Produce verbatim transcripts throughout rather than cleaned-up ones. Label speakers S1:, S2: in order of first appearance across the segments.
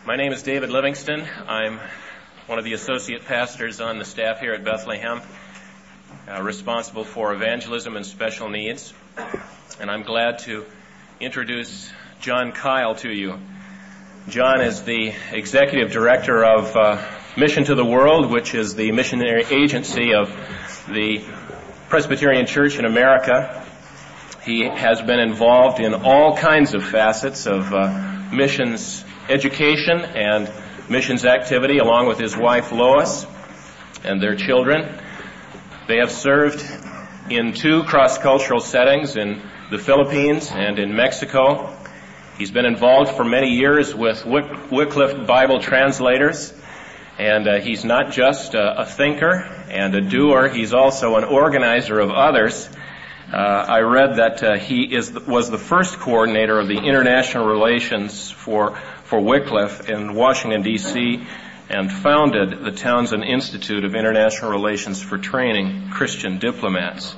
S1: My name is David Livingston. I'm one of the associate pastors on the staff here at Bethlehem, uh, responsible for evangelism and special needs. And I'm glad to introduce John Kyle to you. John is the executive director of uh, Mission to the World, which is the missionary agency of the Presbyterian Church in America. He has been involved in all kinds of facets of uh, missions education and missions activity, along with his wife Lois and their children. They have served in two cross-cultural settings in the Philippines and in Mexico. He's been involved for many years with Wyc- Wycliffe Bible translators, and uh, he's not just a, a thinker and a doer, he's also an organizer of others. Uh, I read that uh, he is was the first coordinator of the international relations for for Wycliffe in Washington, D C, and founded the Townsend Institute of International Relations for training Christian diplomats.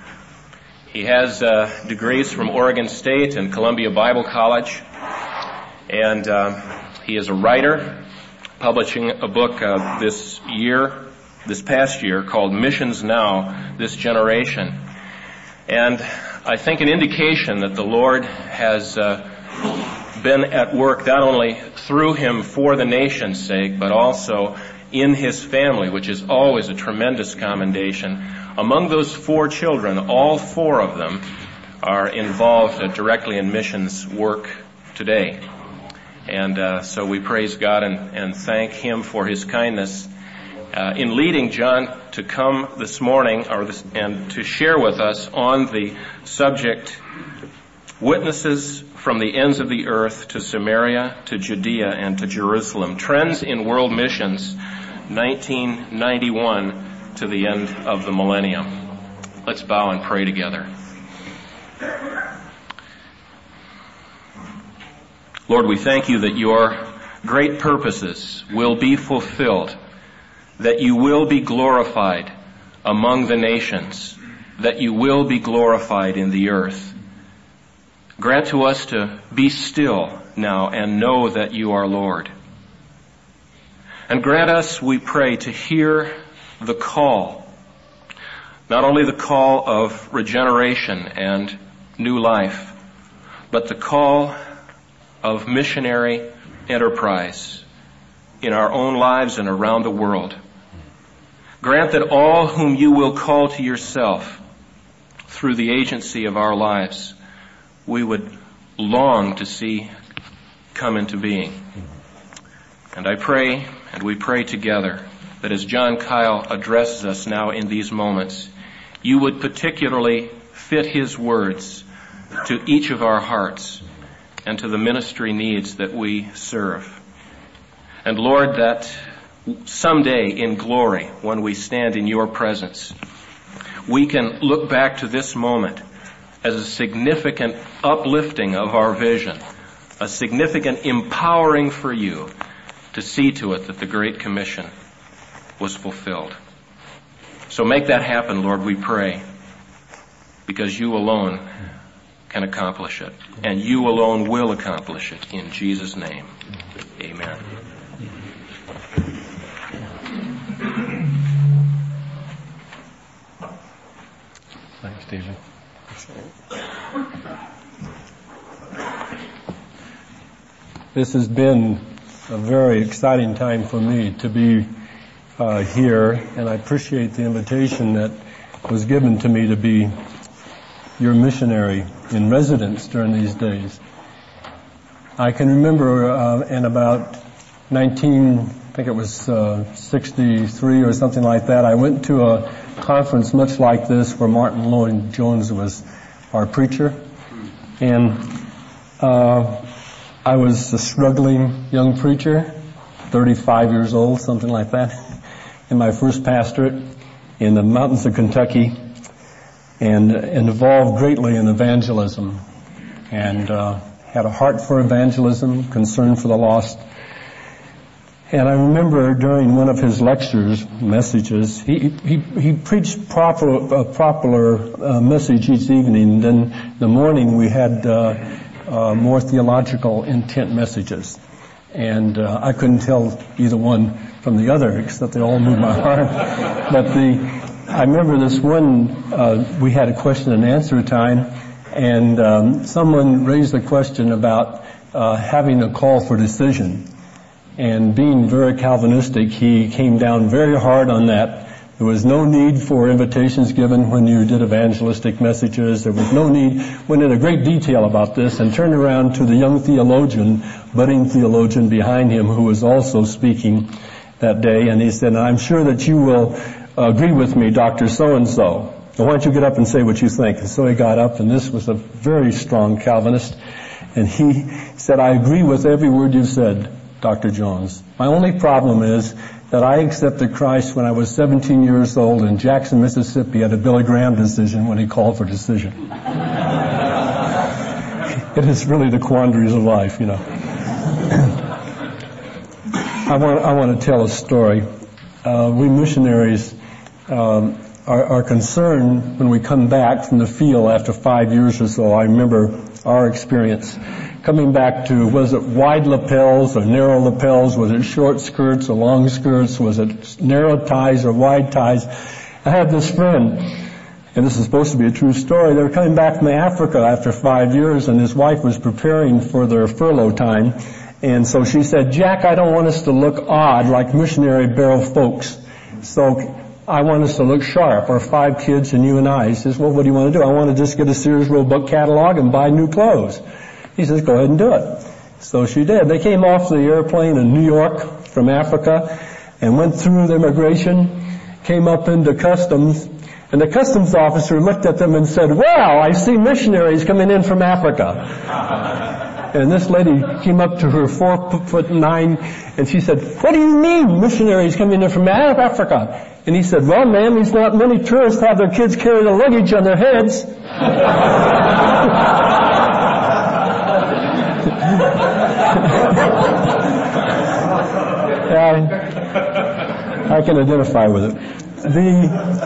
S1: He has uh, degrees from Oregon State and Columbia Bible College, and uh, he is a writer, publishing a book uh, this year, this past year, called Missions Now, This Generation. And I think an indication that the Lord has uh, been at work not only through him for the nation's sake, but also in his family, which is always a tremendous commendation. Among those four children, all four of them are involved uh, directly in missions work today. And uh, so we praise God and, and thank him for his kindness uh, in leading John to come this morning or this, and to share with us on the subject, Witnesses from the Ends of the Earth to Samaria, to Judea, and to Jerusalem. Trends in World Missions, nineteen ninety-one to the end of the millennium. Let's bow and pray together. Lord, we thank you that your great purposes will be fulfilled, that you will be glorified among the nations, that you will be glorified in the earth. Grant to us to be still now and know that you are Lord. And grant us, we pray, to hear the call, not only the call of regeneration and new life, but the call of missionary enterprise in our own lives and around the world. Grant that all whom you will call to yourself through the agency of our lives, we would long to see come into being. And I pray, and we pray together, that as John Kyle addresses us now in these moments, you would particularly fit his words to each of our hearts and to the ministry needs that we serve. And Lord, that someday in glory, when we stand in your presence, we can look back to this moment as a significant uplifting of our vision, a significant empowering for you to see to it that the Great Commission was fulfilled. So make that happen, Lord, we pray, because you alone can accomplish it, and you alone will accomplish it. In Jesus' name, amen.
S2: Thanks, David. This has been a very exciting time for me to be uh, here, and I appreciate the invitation that was given to me to be your missionary in residence during these days. I can remember uh, in about nineteen, I think it was uh, sixty-three or something like that, I went to a conference much like this where Martin Lloyd-Jones was our preacher, and uh, I was a struggling young preacher, thirty-five years old, something like that, in my first pastorate in the mountains of Kentucky, and involved greatly in evangelism, and uh, had a heart for evangelism, concern for the lost. And I remember during one of his lectures, messages, he he, he preached proper, a popular uh, message each evening. Then the morning we had uh, uh, more theological intent messages. And uh, I couldn't tell either one from the other, except they all moved my heart. But the, I remember this one, uh, we had a question and answer time, and um, someone raised the question about uh, having a call for decision. And being very Calvinistic, he came down very hard on that. There was no need for invitations given when you did evangelistic messages. There was no need. Went into great detail about this and turned around to the young theologian, budding theologian behind him, who was also speaking that day. And he said, I'm sure that you will agree with me, Doctor So-and-so. So why don't you get up and say what you think? And so he got up, and this was a very strong Calvinist. And he said, I agree with every word you said, Doctor Jones. My only problem is that I accepted Christ when I was seventeen years old in Jackson, Mississippi at a Billy Graham decision when he called for decision. It is really the quandaries of life, you know. I want, I want to tell a story. Uh, we missionaries um, are, are concerned when we come back from the field after five years or so. I remember our experience. Coming back to, was it wide lapels or narrow lapels? Was it short skirts or long skirts? Was it narrow ties or wide ties? I had this friend, and this is supposed to be a true story. They were coming back from Africa after five years, and his wife was preparing for their furlough time. And so she said, Jack, I don't want us to look odd like missionary barrel folks. So I want us to look sharp, our five kids and you and I. He says, well, what do you want to do? I want to just get a Sears Roebuck catalog and buy new clothes. He says, go ahead and do it. So she did. They came off the airplane in New York from Africa and went through the immigration, came up into customs, and the customs officer looked at them and said, well, I see missionaries coming in from Africa. And this lady came up to her four foot nine, and she said, what do you mean missionaries coming in from Africa? And he said, well, ma'am, there's not many tourists have their kids carry the luggage on their heads. I, I can identify with it. The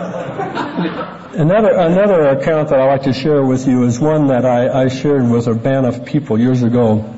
S2: another another account that I like to share with you is one that I, I shared with a band of people years ago,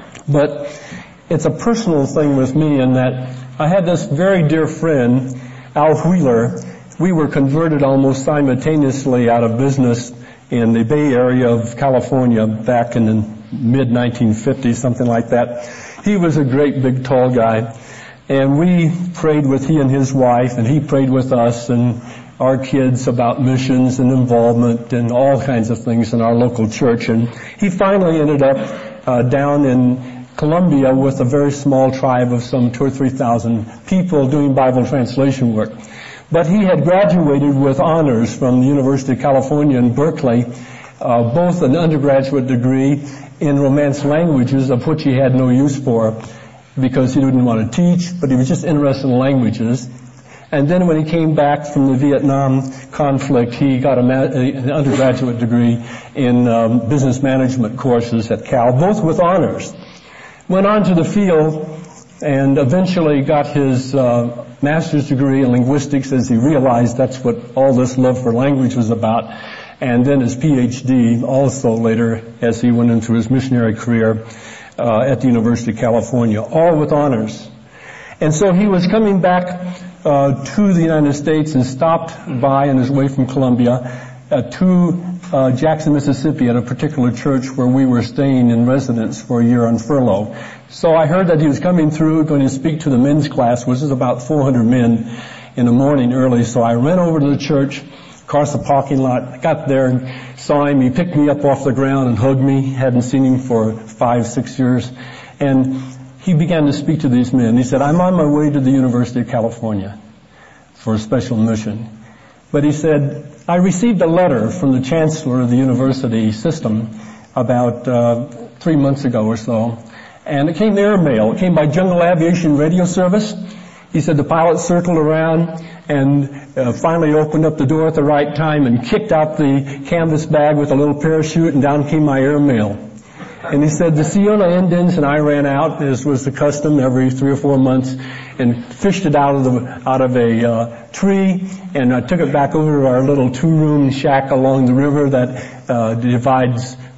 S2: but it's a personal thing with me in that I had this very dear friend, Al Wheeler. We were converted almost simultaneously out of business in the Bay Area of California back in the mid nineteen fifties, something like that. He was a great big tall guy, and we prayed with he and his wife, and he prayed with us and our kids about missions and involvement and all kinds of things in our local church. And he finally ended up uh, down in Colombia with a very small tribe of some two or three thousand people doing Bible translation work. But he had graduated with honors from the University of California in Berkeley, uh, both an undergraduate degree in Romance languages, of which he had no use for because he didn't want to teach, but he was just interested in languages. And then when he came back from the Vietnam conflict, he got a ma- an undergraduate degree in um, business management courses at Cal, both with honors. Went on to the field and eventually got his uh, master's degree in linguistics as he realized that's what all this love for language was about. And then his P H D also later as he went into his missionary career uh, at the University of California, all with honors. And so he was coming back uh, to the United States and stopped by on his way from Columbia uh, to uh, Jackson, Mississippi at a particular church where we were staying in residence for a year on furlough. So I heard that he was coming through, going to speak to the men's class, which is about four hundred men in the morning early. So I ran over to the church, across the parking lot. I got there and saw him. He picked me up off the ground and hugged me. Hadn't seen him for five, six years. And he began to speak to these men. He said, I'm on my way to the University of California for a special mission. But he said, I received a letter from the chancellor of the university system about uh, three months ago or so. And it came airmail. It came by Jungle Aviation Radio Service. He said the pilot circled around and uh, finally opened up the door at the right time and kicked out the canvas bag with a little parachute, and down came my airmail. And he said the Siona Indians and I ran out, as was the custom every three or four months, and fished it out of the out of a uh, tree, and I took it back over to our little two-room shack along the river that uh, divides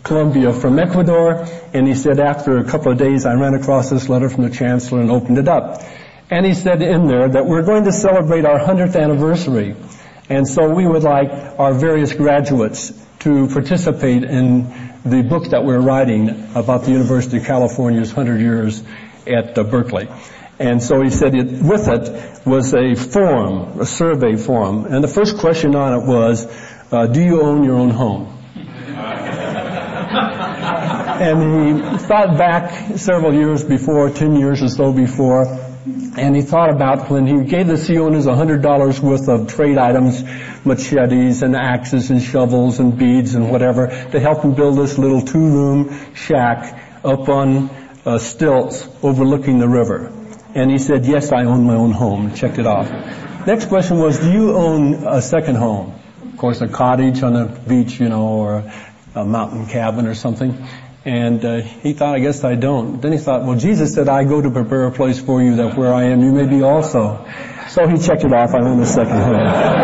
S2: Colombia from Ecuador, and he said after a couple of days I ran across this letter from the chancellor and opened it up. And he said in there that we're going to celebrate our hundredth anniversary, and so we would like our various graduates to participate in the book that we're writing about the University of California's hundred years at uh, Berkeley. And so he said it, with it was a form, a survey form, and the first question on it was, uh, do you own your own home? And he thought back several years before, ten years or so before, and he thought about when he gave the sea owners one hundred dollars worth of trade items, machetes and axes and shovels and beads and whatever, to help him build this little two-room shack up on uh, stilts overlooking the river. And he said, yes, I own my own home. Checked it off. Next question was, do you own a second home? Of course, a cottage on a beach, you know, or a mountain cabin or something. And uh, he thought, I guess I don't. Then he thought, well, Jesus said, I go to prepare a place for you, that where I am, you may be also. So he checked it off. I own a second home.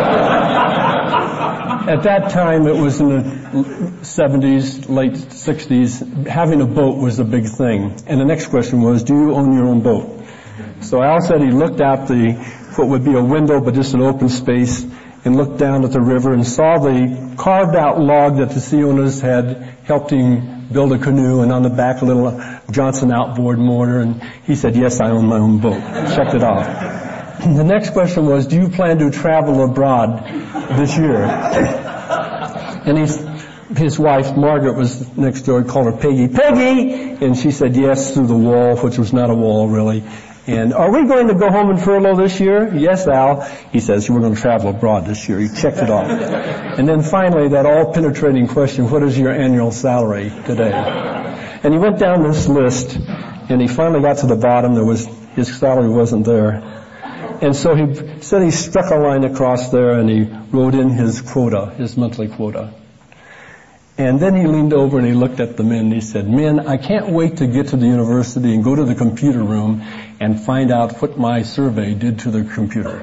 S2: At that time, it was in the seventies, late sixties. Having a boat was a big thing. And the next question was, do you own your own boat? So Al said he looked out the, what would be a window, but just an open space, and looked down at the river and saw the carved out log that the sea owners had helped him build a canoe, and on the back a little Johnson outboard motor, and he said, yes, I own my own boat. Checked it off. The next question was, do you plan to travel abroad this year? And he's, his wife, Margaret, was next door. He called her Peggy. Peggy! And she said yes through the wall, which was not a wall really. And are we going to go home in furlough this year? Yes, Al. He says, we're going to travel abroad this year. He checked it off. And then finally, that all-penetrating question, what is your annual salary today? And he went down this list, and he finally got to the bottom. There was, his salary wasn't there. And so he said he struck a line across there, and he wrote in his quota, his monthly quota. And then he leaned over and he looked at the men and he said, men, I can't wait to get to the university and go to the computer room and find out what my survey did to the computer.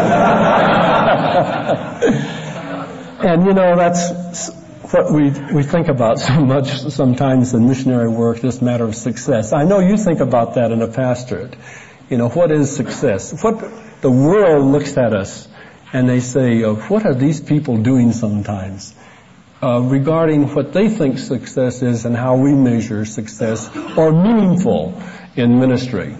S2: And you know, that's what we we think about so much sometimes in missionary work, this matter of success. I know you think about that in a pastorate. You know, what is success? What the world looks at us and they say, uh, what are these people doing sometimes? Uh, regarding what they think success is and how we measure success or meaningful in ministry.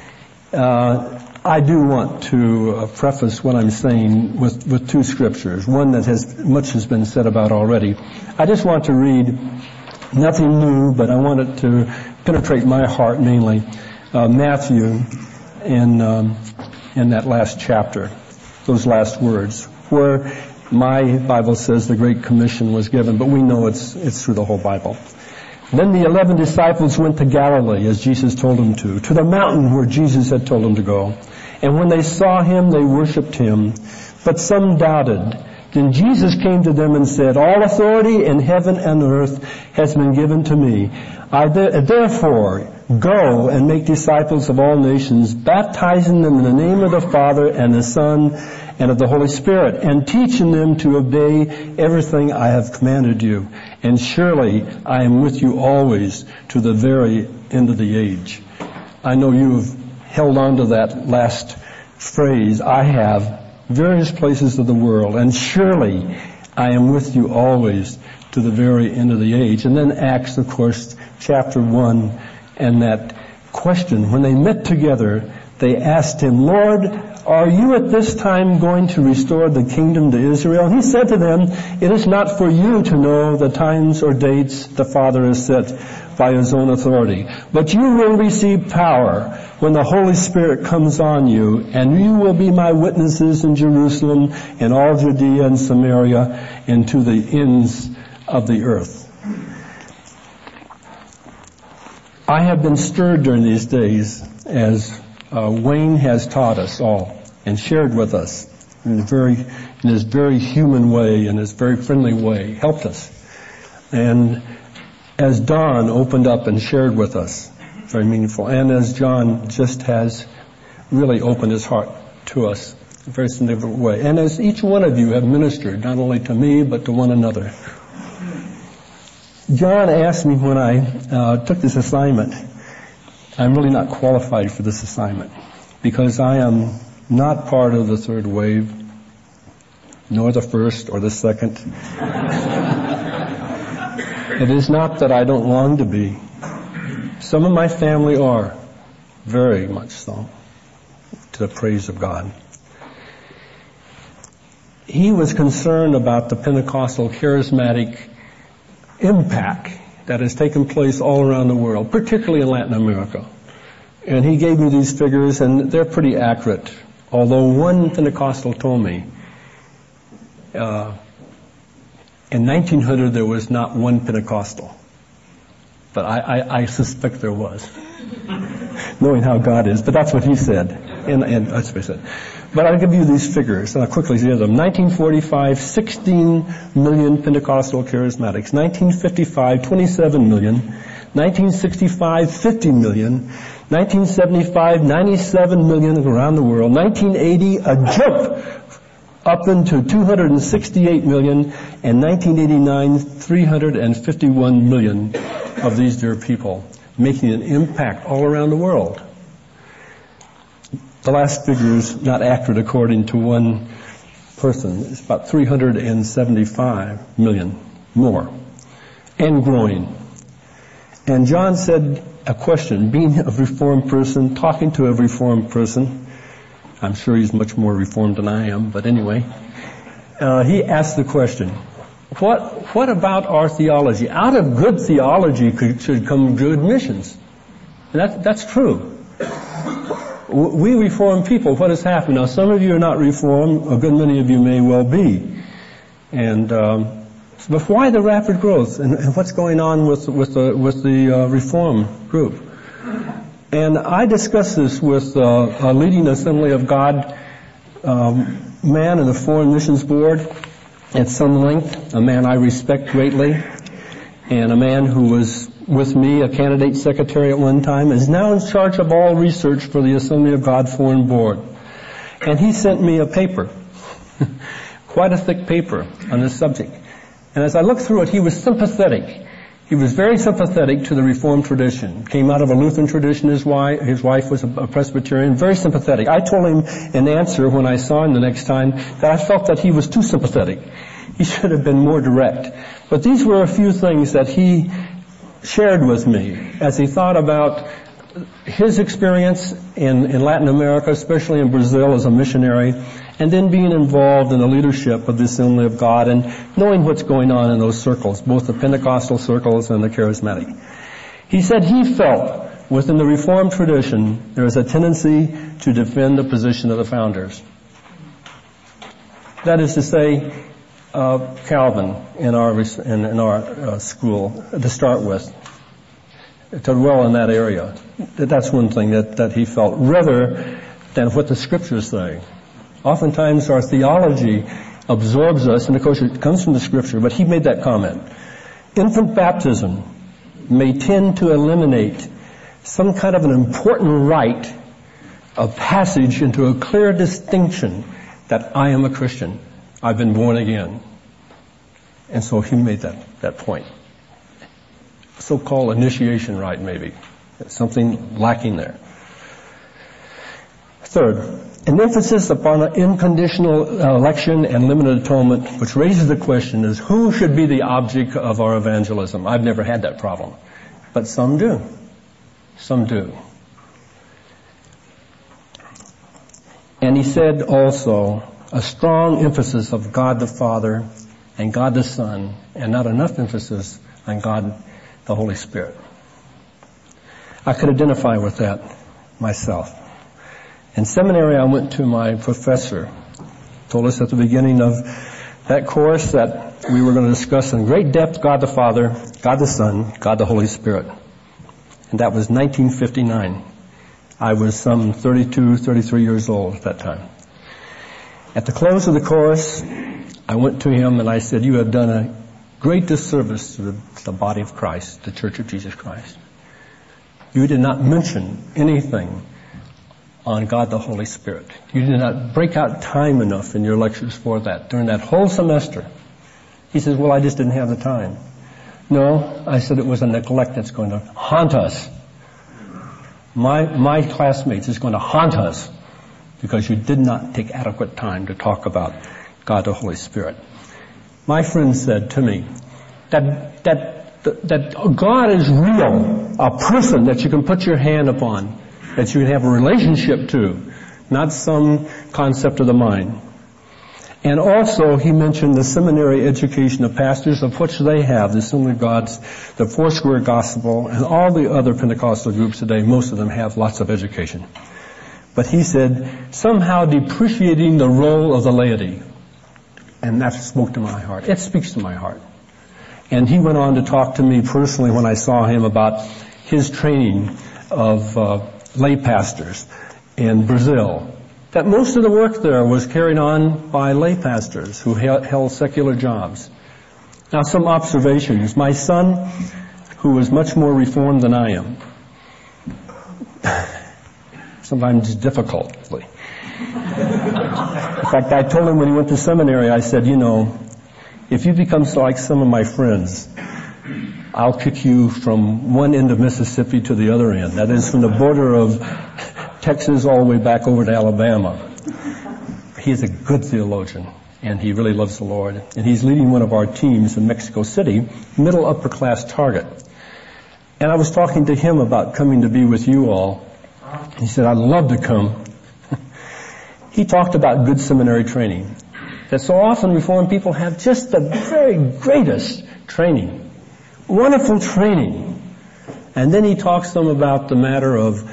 S2: Uh, I do want to uh, preface what I'm saying with, with two scriptures, one that has much has been said about already. I just want to read nothing new, but I want it to penetrate my heart mainly. Uh, Matthew in um, in that last chapter, those last words, where my Bible says the Great Commission was given, but we know it's it's through the whole Bible. Then the eleven disciples went to Galilee, as Jesus told them to, to the mountain where Jesus had told them to go. And when they saw him, they worshipped him, but some doubted. Then Jesus came to them and said, all authority in heaven and earth has been given to me. I th- therefore go and make disciples of all nations, baptizing them in the name of the Father and the Son and of the Holy Spirit, and teaching them to obey everything I have commanded you. And surely I am with you always to the very end of the age. I know you have held on to that last phrase. I have various places of the world, and surely I am with you always to the very end of the age. And then Acts, of course, chapter one, and that question. When they met together, they asked him, Lord, are you at this time going to restore the kingdom to Israel? And he said to them, it is not for you to know the times or dates the Father has set by his own authority, but you will receive power when the Holy Spirit comes on you, and you will be my witnesses in Jerusalem and all Judea and Samaria and to the ends of the earth. I have been stirred during these days as uh, Wayne has taught us all and shared with us in a very, in his very human way, in his very friendly way, helped us. And as Don opened up and shared with us, very meaningful. And as John just has really opened his heart to us in a very significant way. And as each one of you have ministered, not only to me, but to one another. John asked me when I uh, took this assignment, I'm really not qualified for this assignment because I am not part of the third wave, nor the first or the second. It is not that I don't long to be. Some of my family are, very much so, to the praise of God. He was concerned about the Pentecostal charismatic impact that has taken place all around the world, particularly in Latin America. And he gave me these figures, and they're pretty accurate. Although one Pentecostal told me, uh, in nineteen hundred there was not one Pentecostal. But I, I, I suspect there was, knowing how God is. But that's what he said. And, and that's what he said. But I'll give you these figures, and I'll quickly share them. nineteen forty-five, sixteen million Pentecostal charismatics. nineteen fifty-five, twenty-seven million. nineteen sixty-five, fifty million. nineteen seventy-five, ninety-seven million around the world. nineteen eighty, a jump up into two hundred sixty-eight million. And nineteen eighty-nine, three hundred fifty-one million of these dear people, making an impact all around the world. The last figure is not accurate according to one person. It's about three hundred seventy-five million more, and growing. And John said a question, being a Reformed person, talking to a Reformed person, I'm sure he's much more Reformed than I am, but anyway, uh, he asked the question, what what about our theology? Out of good theology could, should come good missions. And that, that's true. We Reformed people, what has happened? Now, some of you are not Reformed, a good many of you may well be. And um, but why the rapid growth? And, and what's going on with with the with the uh, Reform group? And I discussed this with uh, a leading Assembly of God um, man in the Foreign Missions Board at some length, a man I respect greatly, and a man who was with me, a candidate secretary at one time, is now in charge of all research for the Assembly of God Foreign Board. And he sent me a paper, quite a thick paper on this subject. And as I looked through it, he was sympathetic. He was very sympathetic to the Reformed tradition. Came out of a Lutheran tradition, his wife, his wife was a Presbyterian, very sympathetic. I told him in answer when I saw him the next time that I felt that he was too sympathetic. He should have been more direct. But these were a few things that he shared with me as he thought about his experience in, in Latin America, especially in Brazil as a missionary, and then being involved in the leadership of the Assembly of God and knowing what's going on in those circles, both the Pentecostal circles and the charismatic. He said he felt within the Reformed tradition there is a tendency to defend the position of the founders. That is to say, Uh, Calvin in our in, in our uh, school to start with, to dwell in that area. That's one thing that, that he felt, rather than what the Scriptures say. Oftentimes our theology absorbs us, and of course it comes from the Scripture, but he made that comment. Infant baptism may tend to eliminate some kind of an important rite of passage into a clear distinction that I am a Christian. I've been born again. And so he made that, that point. So-called initiation rite, maybe. Something lacking there. Third, an emphasis upon an unconditional election and limited atonement, which raises the question is who should be the object of our evangelism? I've never had that problem. But some do. Some do. And he said also, a strong emphasis of God the Father and God the Son, and not enough emphasis on God the Holy Spirit. I could identify with that myself. In seminary, I went to my professor, told us at the beginning of that course that we were going to discuss in great depth God the Father, God the Son, God the Holy Spirit. And that was nineteen fifty-nine. I was some thirty-two, thirty-three years old at that time. At the close of the course, I went to him and I said, you have done a great disservice to the, the body of Christ, the Church of Jesus Christ. You did not mention anything on God the Holy Spirit. You did not break out time enough in your lectures for that during that whole semester. He says, well, I just didn't have the time. No, I said it was a neglect that's going to haunt us. My, my classmates is going to haunt us because you did not take adequate time to talk about God the Holy Spirit. My friend said to me that, that, that God is real, a person that you can put your hand upon, that you can have a relationship to, not some concept of the mind. And also, he mentioned the seminary education of pastors, of which they have, the Assembly of God's, the Foursquare Gospel, and all the other Pentecostal groups today, most of them have lots of education. But he said, somehow depreciating the role of the laity. And that spoke to my heart. It speaks to my heart. And he went on to talk to me personally when I saw him about his training of uh, lay pastors in Brazil. That most of the work there was carried on by lay pastors who held secular jobs. Now, some observations. My son, who is much more reformed than I am, sometimes difficultly. In fact, I told him when he went to seminary, I said, you know, if you become like some of my friends, I'll kick you from one end of Mississippi to the other end. That is, from the border of Texas all the way back over to Alabama. He's a good theologian, and he really loves the Lord. And he's leading one of our teams in Mexico City, middle upper class target. And I was talking to him about coming to be with you all. He said, I'd love to come. He talked about good seminary training. That so often Reformed people have just the very greatest training. Wonderful training. And then he talks to them about the matter of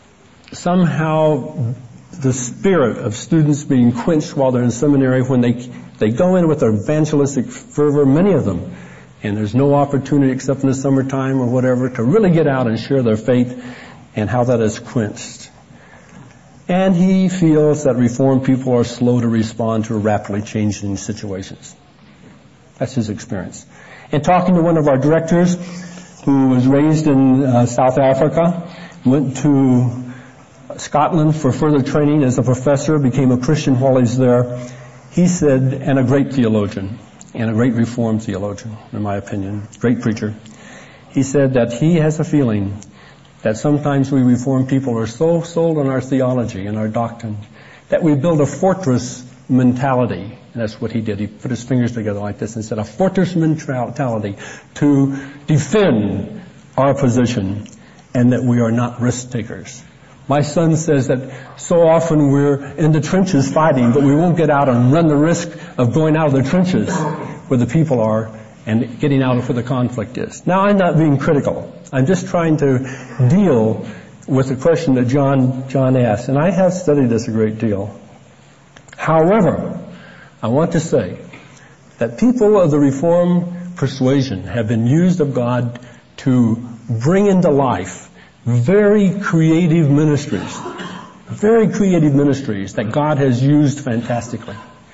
S2: somehow the spirit of students being quenched while they're in seminary when they they go in with their evangelistic fervor, many of them, and there's no opportunity except in the summertime or whatever to really get out and share their faith, and how that is quenched. And he feels that Reformed people are slow to respond to rapidly changing situations. That's his experience. And talking to one of our directors who was raised in uh, South Africa, went to Scotland for further training as a professor, became a Christian while he's there. He said, and a great theologian, and a great Reformed theologian, in my opinion, great preacher. He said that he has a feeling that sometimes we Reformed people are so sold on our theology and our doctrine that we build a fortress mentality. And that's what he did. He put his fingers together like this and said, a fortress mentality to defend our position and that we are not risk takers. My son says that so often we're in the trenches fighting, but we won't get out and run the risk of going out of the trenches where the people are and getting out of where the conflict is. Now, I'm not being critical. I'm just trying to deal with the question that John, John asked, and I have studied this a great deal. However, I want to say that people of the Reformed persuasion have been used of God to bring into life very creative ministries, very creative ministries that God has used fantastically.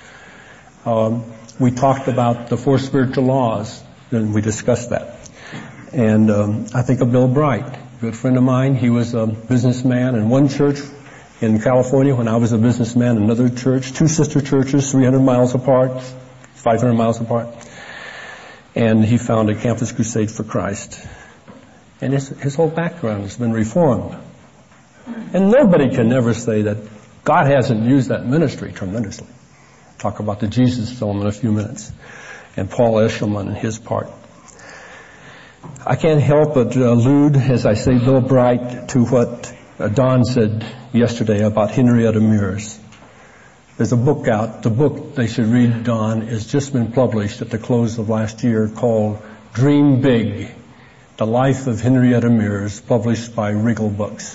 S2: Um, we talked about the four spiritual laws, and we discussed that. And um, I think of Bill Bright, a good friend of mine. He was a businessman in one church in California when I was a businessman in another church, two sister churches, three hundred miles apart, five hundred miles apart. And he founded Campus Crusade for Christ. And his, his whole background has been reformed. And nobody can ever say that God hasn't used that ministry tremendously. Talk about the Jesus film in a few minutes. And Paul Eshelman and his part. I can't help but allude, as I say, Bill Bright, to what Don said yesterday about Henrietta Mears. There's a book out. The book they should read, Don, has just been published at the close of last year called Dream Big. The Life of Henrietta Mears, published by Regal Books.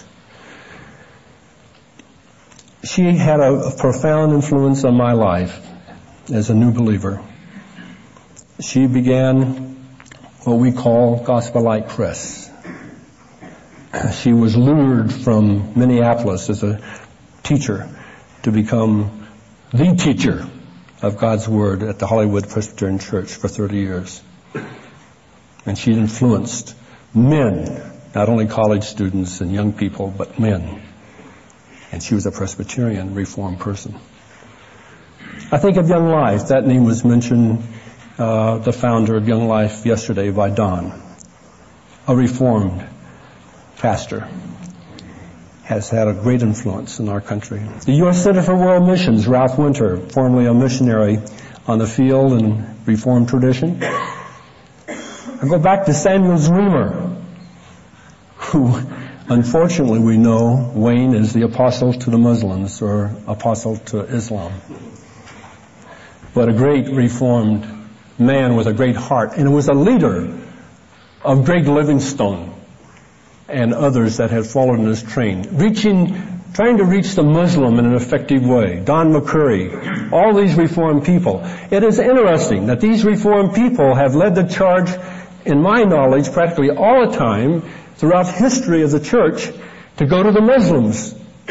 S2: She had a, a profound influence on my life as a new believer. She began what we call Gospel Light Press. She was lured from Minneapolis as a teacher to become the teacher of God's Word at the Hollywood Presbyterian Church for thirty years. And she influenced men, not only college students and young people, but men. And she was a Presbyterian Reformed person. I think of Young Life. That name was mentioned uh, the founder of Young Life yesterday by Don, a Reformed pastor, has had a great influence in our country. The U S Center for World Missions, Ralph Winter, formerly a missionary on the field in Reformed tradition. I go back to Samuel Zwemer, who unfortunately we know Wayne is the apostle to the Muslims or apostle to Islam. But a great Reformed man with a great heart, and was a leader of Greg Livingstone and others that had followed in his train, reaching, trying to reach the Muslim in an effective way. Don McCurry, all these Reformed people. It is interesting that these Reformed people have led the charge, in my knowledge, practically all the time throughout history of the church to go to the Muslims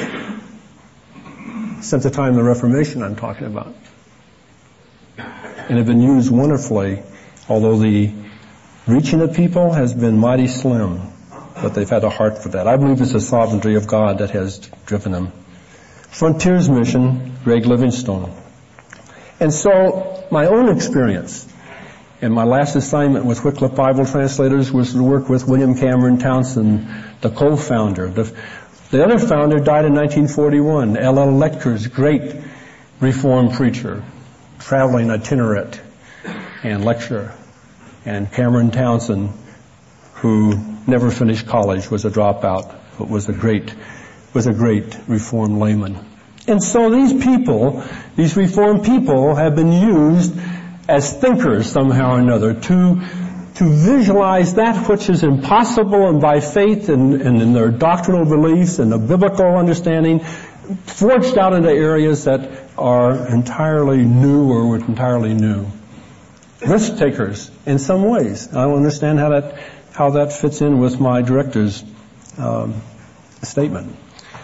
S2: since the time of the Reformation I'm talking about. And have been used wonderfully, although the reaching of people has been mighty slim. But they've had a heart for that. I believe it's the sovereignty of God that has driven them. Frontiers Mission, Greg Livingstone. And so, my own experience, and my last assignment with Wycliffe Bible Translators was to work with William Cameron Townsend, the co-founder. The, the other founder died in nineteen forty-one, L L Lecter's great Reformed preacher, traveling itinerant and lecturer. And Cameron Townsend, who never finished college, was a dropout, but was a great, was a great Reformed layman. And so these people, these Reformed people, have been used as thinkers somehow or another to, to visualize that which is impossible, and by faith and, and in their doctrinal beliefs and the biblical understanding, forged out into areas that are entirely new or entirely new. Risk takers in some ways. I don't understand how that how that fits in with my director's um, statement.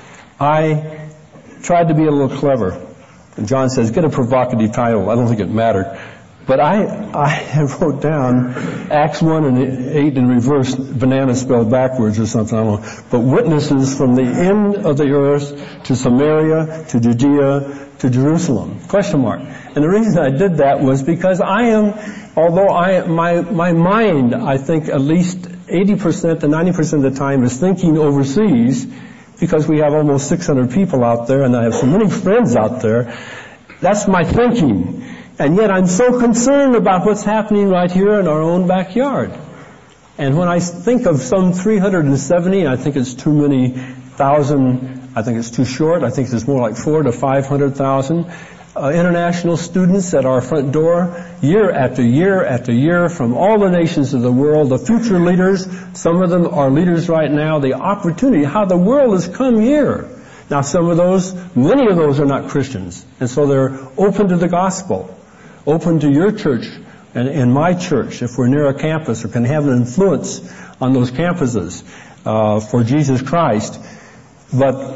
S2: I tried to be a little clever. And John says, get a provocative title. I don't think it mattered. But I I wrote down Acts one and eight in reverse, banana spelled backwards or something, I don't know. But witnesses from the end of the earth to Samaria, to Judea, to Jerusalem. Question mark. And the reason I did that was because I am, although I, my, my mind, I think at least eighty percent to ninety percent of the time is thinking overseas, because we have almost six hundred people out there and I have so many friends out there. That's my thinking. And yet I'm so concerned about what's happening right here in our own backyard. And when I think of some three hundred seventy, I think it's too many thousand, I think it's too short, I think it's more like four to five hundred thousand uh, international students at our front door, year after year after year, from all the nations of the world, the future leaders, some of them are leaders right now, the opportunity, how the world has come here. Now some of those, many of those are not Christians, and so they're open to the gospel, open to your church and, and my church, if we're near a campus or can have an influence on those campuses uh, for Jesus Christ. But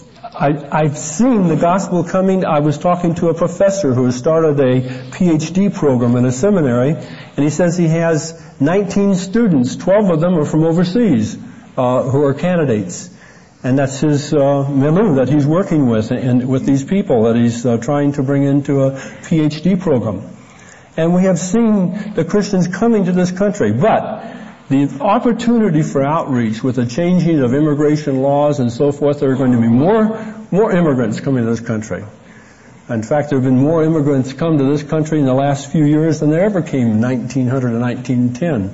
S2: I, I've seen the gospel coming. I was talking to a professor who has started a P H D program in a seminary, and he says he has nineteen students, twelve of them are from overseas, uh, who are candidates. And that's his uh, milieu that he's working with, and with these people that he's uh, trying to bring into a P H D program. And we have seen the Christians coming to this country, but the opportunity for outreach with the changing of immigration laws and so forth, there are going to be more more immigrants coming to this country. In fact, there have been more immigrants come to this country in the last few years than there ever came in nineteen hundred and nineteen ten.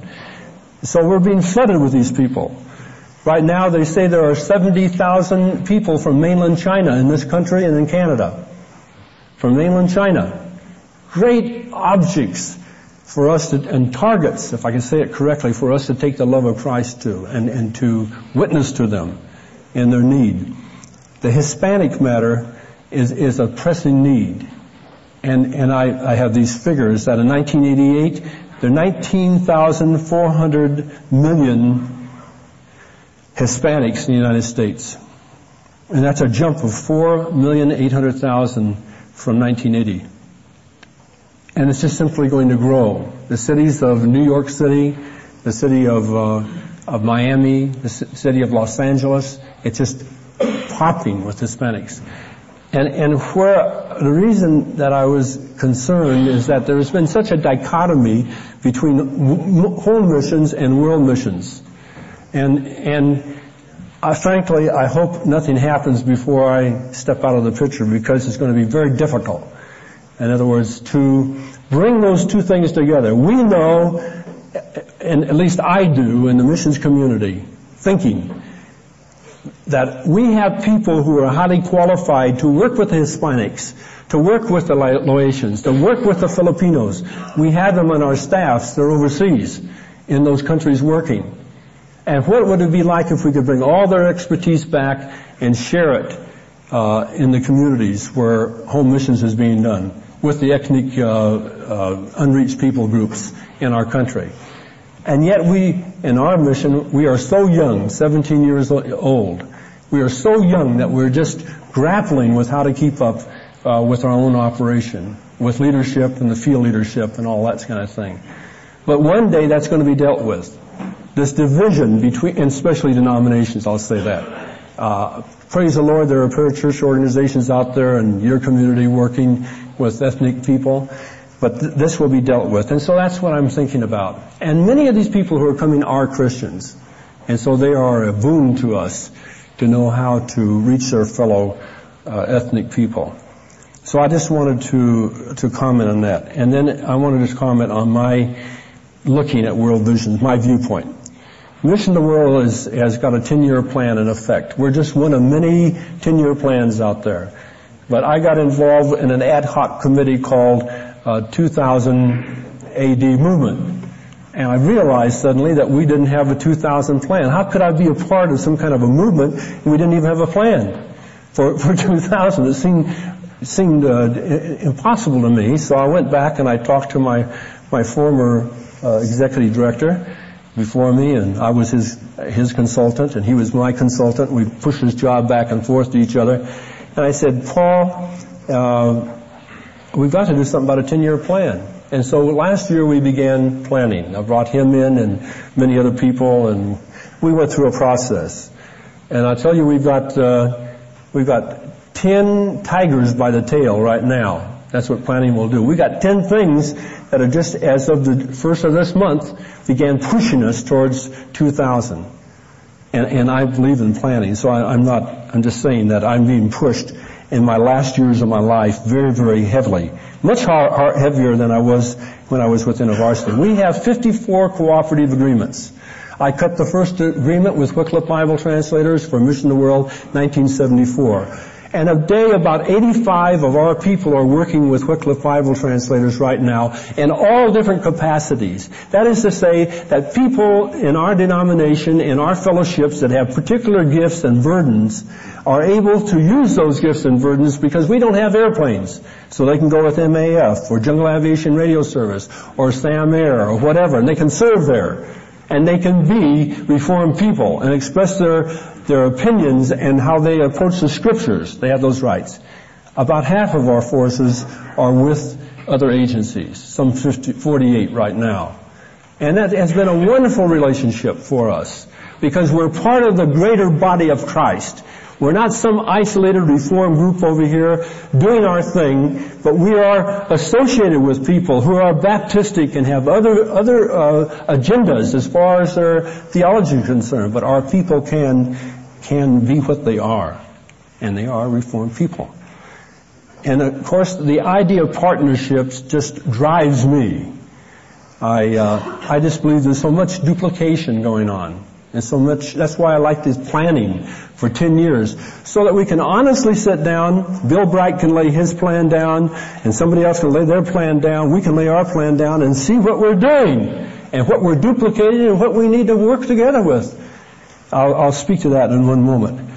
S2: So we're being flooded with these people. Right now, they say there are seventy thousand people from mainland China in this country and in Canada. From mainland China. Great objects for us to, and targets, if I can say it correctly, for us to take the love of Christ to and, and to witness to them in their need. The Hispanic matter is, is a pressing need. And, and I, I have these figures that in nineteen eighty-eight, there are nineteen thousand four hundred million Hispanics in the United States. And that's a jump of four million eight hundred thousand from nineteen eighty. And it's just simply going to grow. The cities of New York City, the city of, uh, of Miami, the c- city of Los Angeles, it's just popping with Hispanics. And, and where the reason that I was concerned is that there has been such a dichotomy between home missions and world missions. And, and I, frankly, I hope nothing happens before I step out of the picture, because it's going to be very difficult. In other words, to bring those two things together. We know, and at least I do in the missions community, thinking that we have people who are highly qualified to work with the Hispanics, to work with the Laotians, to work with the Filipinos. We have them on our staffs. They're overseas in those countries working. And what would it be like if we could bring all their expertise back and share it uh, in the communities where home missions is being done with the ethnic uh, uh, unreached people groups in our country? And yet we, in our mission, we are so young, seventeen years old. We are so young that we're just grappling with how to keep up uh, with our own operation, with leadership and the field leadership and all that kind of thing. But one day that's going to be dealt with. This division between, and especially denominations, I'll say that. Uh, praise the Lord, there are parachurch organizations out there in your community working with ethnic people. But th- this will be dealt with. And so that's what I'm thinking about. And many of these people who are coming are Christians. And so they are a boon to us to know how to reach their fellow uh, ethnic people. So I just wanted to to comment on that. And then I wanted to comment on my looking at World Vision, my viewpoint. Mission to the World is, has got a ten-year plan in effect. We're just one of many ten-year plans out there. But I got involved in an ad hoc committee called Uh, two thousand A D movement. And I realized suddenly that we didn't have a two thousand plan. How could I be a part of some kind of a movement and we didn't even have a plan for, for two thousand? It seemed, it seemed uh, impossible to me. So I went back and I talked to my, my former uh, executive director before me, and I was his, his consultant and he was my consultant. We pushed his job back and forth to each other. And I said, Paul, uh, we've got to do something about a ten-year plan. And so last year we began planning. I brought him in and many other people, and we went through a process. And I'll tell you, we've got uh, we've got ten tigers by the tail right now. That's what planning will do. We've got ten things that are just as of the first of this month began pushing us towards two thousand. And, and I believe in planning, so I, I'm not. I'm just saying that I'm being pushed in my last years of my life very, very heavily. Much hard, hard, heavier than I was when I was with InterVarsity. We have fifty-four cooperative agreements. I cut the first agreement with Wycliffe Bible Translators for Mission to the World, nineteen seventy-four. And today about eighty-five of our people are working with Wycliffe Bible Translators right now in all different capacities. That is to say that people in our denomination, in our fellowships that have particular gifts and burdens are able to use those gifts and burdens because we don't have airplanes. So they can go with M A F or Jungle Aviation Radio Service or SAM Air or whatever, and they can serve there. And they can be Reformed people and express their their opinions and how they approach the Scriptures. They have those rights. About half of our forces are with other agencies, some fifty, forty-eight right now. And that has been a wonderful relationship for us because we're part of the greater body of Christ. We're not some isolated Reformed group over here doing our thing, but we are associated with people who are Baptistic and have other other uh, agendas as far as their theology is concerned. But our people can can be what they are, and they are Reformed people. And of course, the idea of partnerships just drives me. I uh, I just believe there's so much duplication going on. And so much, that's why I like this planning for ten years, so that we can honestly sit down, Bill Bright can lay his plan down, and somebody else can lay their plan down, we can lay our plan down and see what we're doing, and what we're duplicating, and what we need to work together with. I'll, I'll speak to that in one moment.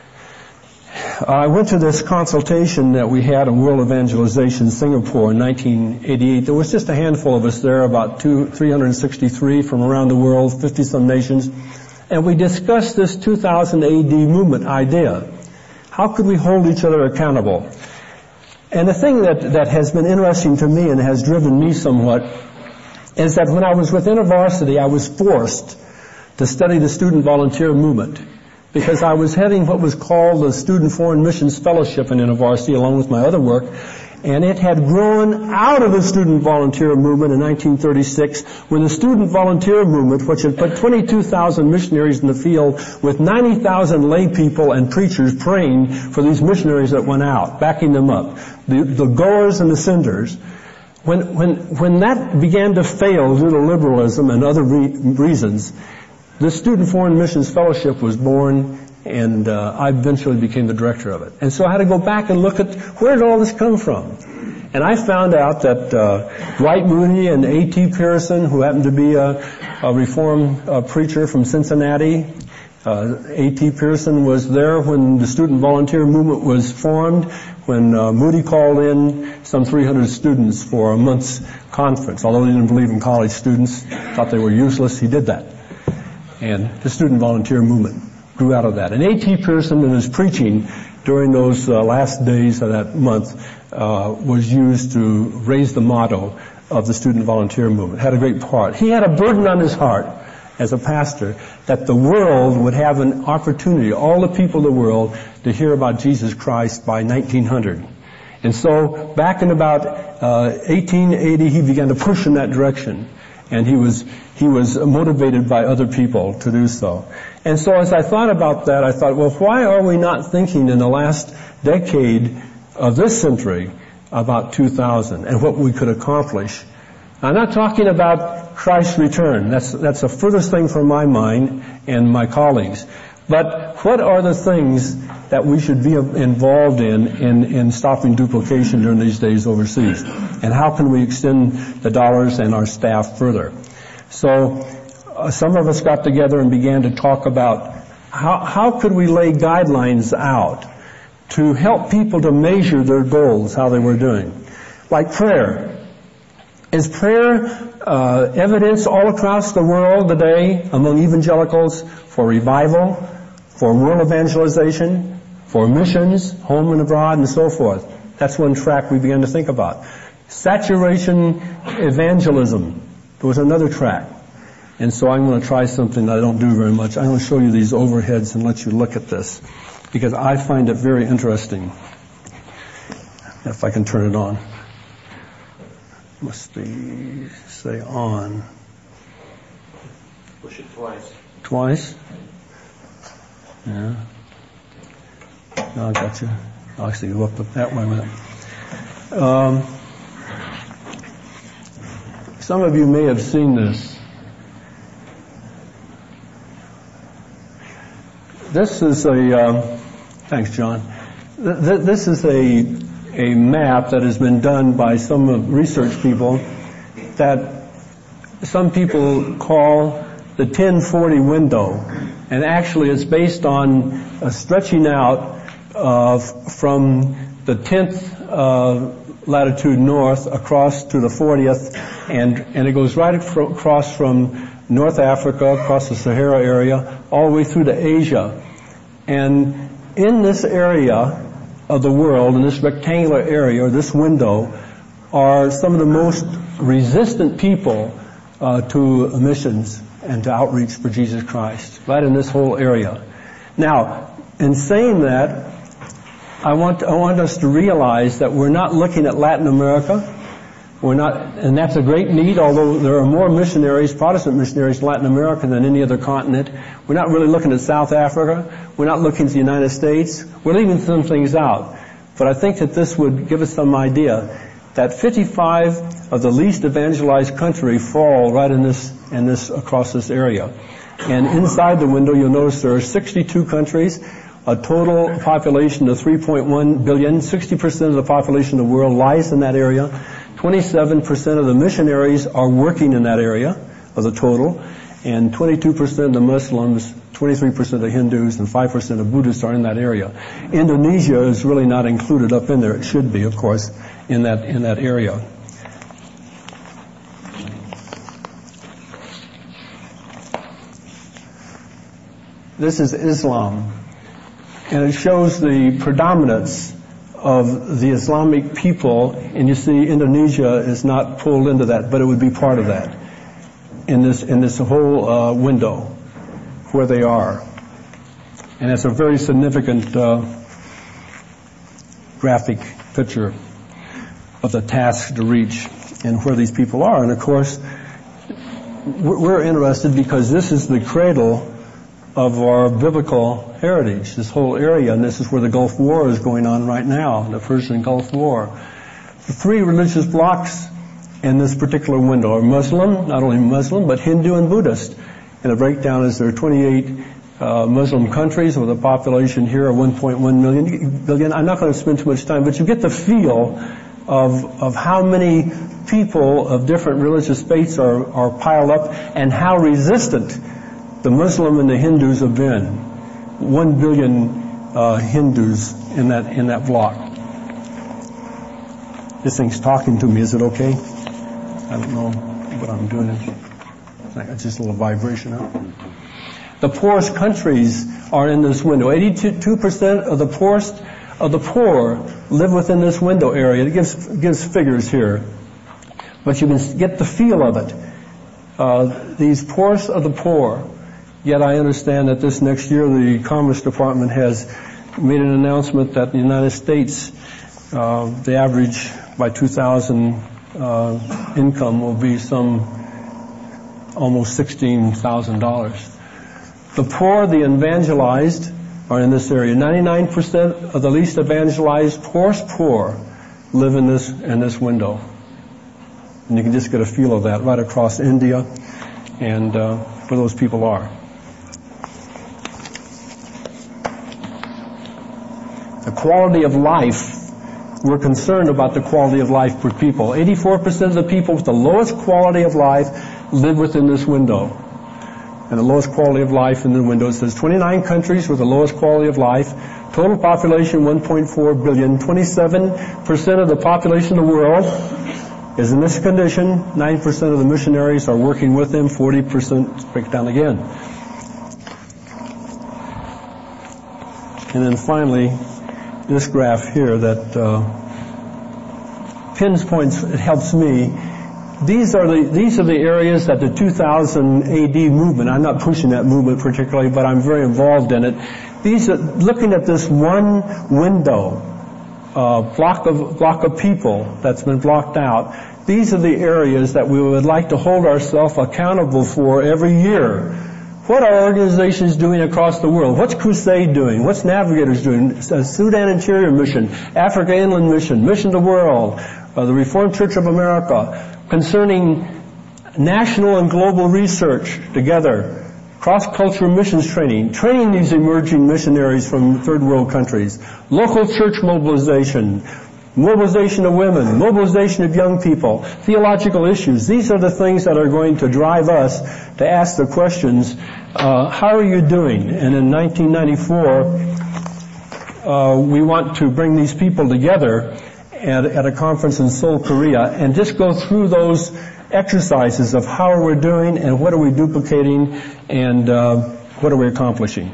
S2: I went to this consultation that we had on World Evangelization in Singapore in nineteen eighty-eight. There was just a handful of us there, about two, three hundred sixty-three from around the world, fifty-some nations. And we discussed this two thousand A D movement idea. How could we hold each other accountable? And the thing that, that has been interesting to me and has driven me somewhat is that when I was with InterVarsity, I was forced to study the student volunteer movement. because I was heading what was called the Student Foreign Missions Fellowship in InterVarsity along with my other work. And it had grown out of the student volunteer movement in nineteen thirty-six when the student volunteer movement, which had put twenty-two thousand missionaries in the field with ninety thousand lay people and preachers praying for these missionaries that went out, backing them up, the, the goers and the senders. When, when, when that began to fail due to liberalism and other re- reasons, the Student Foreign Missions Fellowship was born, and uh, I eventually became the director of it. And so I had to go back and look at where did all this come from. And I found out that uh, Dwight Moody and A T Pearson, who happened to be a, a Reformed uh, preacher from Cincinnati, uh, A T Pearson was there when the student volunteer movement was formed, when uh, Moody called in some three hundred students for a month's conference. Although he didn't believe in college students, thought they were useless, he did that. And the student volunteer movement grew out of that. And A T Pearson in his preaching during those uh, last days of that month uh, was used to raise the motto of the student volunteer movement. Had a great part. He had a burden on his heart as a pastor that the world would have an opportunity, all the people of the world, to hear about Jesus Christ by nineteen hundred. And so back in about uh, eighteen eighty, he began to push in that direction. And he was he was motivated by other people to do so. And so as I thought about that, I thought, well, why are we not thinking in the last decade of this century about two thousand and what we could accomplish? I'm not talking about Christ's return. That's that's the furthest thing from my mind and my colleagues. But what are the things that we should be involved in, in in stopping duplication during these days overseas? And how can we extend the dollars and our staff further? So uh, some of us got together and began to talk about how, how could we lay guidelines out to help people to measure their goals, how they were doing. Like prayer. Is prayer uh, evidence all across the world today among evangelicals for revival, for world evangelization, for missions, home and abroad, and so forth? That's one track we began to think about. Saturation evangelism. There was another track. And so I'm going to try something that I don't do very much. I'm going to show you these overheads and let you look at this, because I find it very interesting. If I can turn it on. Must be, say, on.
S1: Push it twice.
S2: Twice? Yeah. No, I got you. I'll actually go up that way a minute. Um, some of you may have seen this. This is a, um, thanks, John. Th- th- this is a a map that has been done by some research people that some people call the ten forty window. And actually it's based on a stretching out of from the tenth uh, latitude north across to the fortieth, and, and it goes right across from North Africa, across the Sahara area, all the way through to Asia. And in this area of the world, in this rectangular area, or this window, are some of the most resistant people uh, to missions and to outreach for Jesus Christ, right in this whole area. Now, in saying that, I want I want us to realize that we're not looking at Latin America. We're not, and that's a great need, although there are more missionaries, Protestant missionaries in Latin America than any other continent. We're not really looking at South Africa. We're not looking at the United States. We're leaving some things out. But I think that this would give us some idea that fifty-five of the least evangelized countries fall right in this, in this, across this area. And inside the window, you'll notice there are sixty-two countries, a total population of three point one billion. sixty percent of the population of the world lies in that area. twenty-seven percent of the missionaries are working in that area of the total, and twenty-two percent of the Muslims, twenty-three percent of the Hindus, and five percent of Buddhists are in that area. Indonesia is really not included up in there. It should be, of course, in that in that area. This is Islam, and it shows the predominance of the Islamic people, and you see Indonesia is not pulled into that, but it would be part of that in this in this whole uh, window where they are. And it's a very significant uh, graphic picture of the task to reach and where these people are. And of course, we're interested because this is the cradle of our biblical heritage, this whole area, and this is where the Gulf War is going on right now, the Persian Gulf War. The three religious blocks in this particular window are Muslim, not only Muslim, but Hindu and Buddhist. And the breakdown is there are twenty-eight uh, Muslim countries with a population here of one point one million. Billion. I'm not going to spend too much time, but you get the feel of of how many people of different religious faiths are, are piled up and how resistant the Muslim and the Hindus have been. One billion uh, Hindus in that in that block. This thing's talking to me. Is it okay? I don't know what I'm doing. It's just a little vibration out. The poorest countries are in this window. eighty-two percent of the poorest of the poor live within this window area. It gives gives figures here, but you can get the feel of it. Uh, these poorest of the poor. Yet I understand that this next year the Commerce Department has made an announcement that in the United States uh, the average by two thousand uh, income will be some almost sixteen thousand dollars. The poor, the evangelized, are in this area. ninety-nine percent of the least evangelized, poorest poor, live in this in this window. And you can just get a feel of that right across India and uh, where those people are. The quality of life, we're concerned about the quality of life for people. eighty-four percent of the people with the lowest quality of life live within this window. And the lowest quality of life in the window says twenty-nine countries with the lowest quality of life. Total population one point four billion. twenty-seven percent of the population of the world is in this condition. nine percent of the missionaries are working with them. forty percent break down again. And then finally, this graph here that uh, pinpoints, it helps me. These are the these are the areas that the two thousand A D movement. I'm not pushing that movement particularly, but I'm very involved in it. These are looking at this one window, uh, block of block of people that's been blocked out. These are the areas that we would like to hold ourselves accountable for every year. What are organizations doing across the world? What's Crusade doing? What's Navigators doing? Sudan Interior Mission, Africa Inland Mission, Mission to the World, uh, the Reformed Church of America, concerning national and global research together, cross-cultural missions training, training these emerging missionaries from third world countries, local church mobilization, mobilization of women, mobilization of young people, theological issues. These are the things that are going to drive us to ask the questions, uh, how are you doing? And in nineteen ninety-four, uh, we want to bring these people together at, at a conference in Seoul, Korea, and just go through those exercises of how are we doing and what are we duplicating and uh, what are we accomplishing.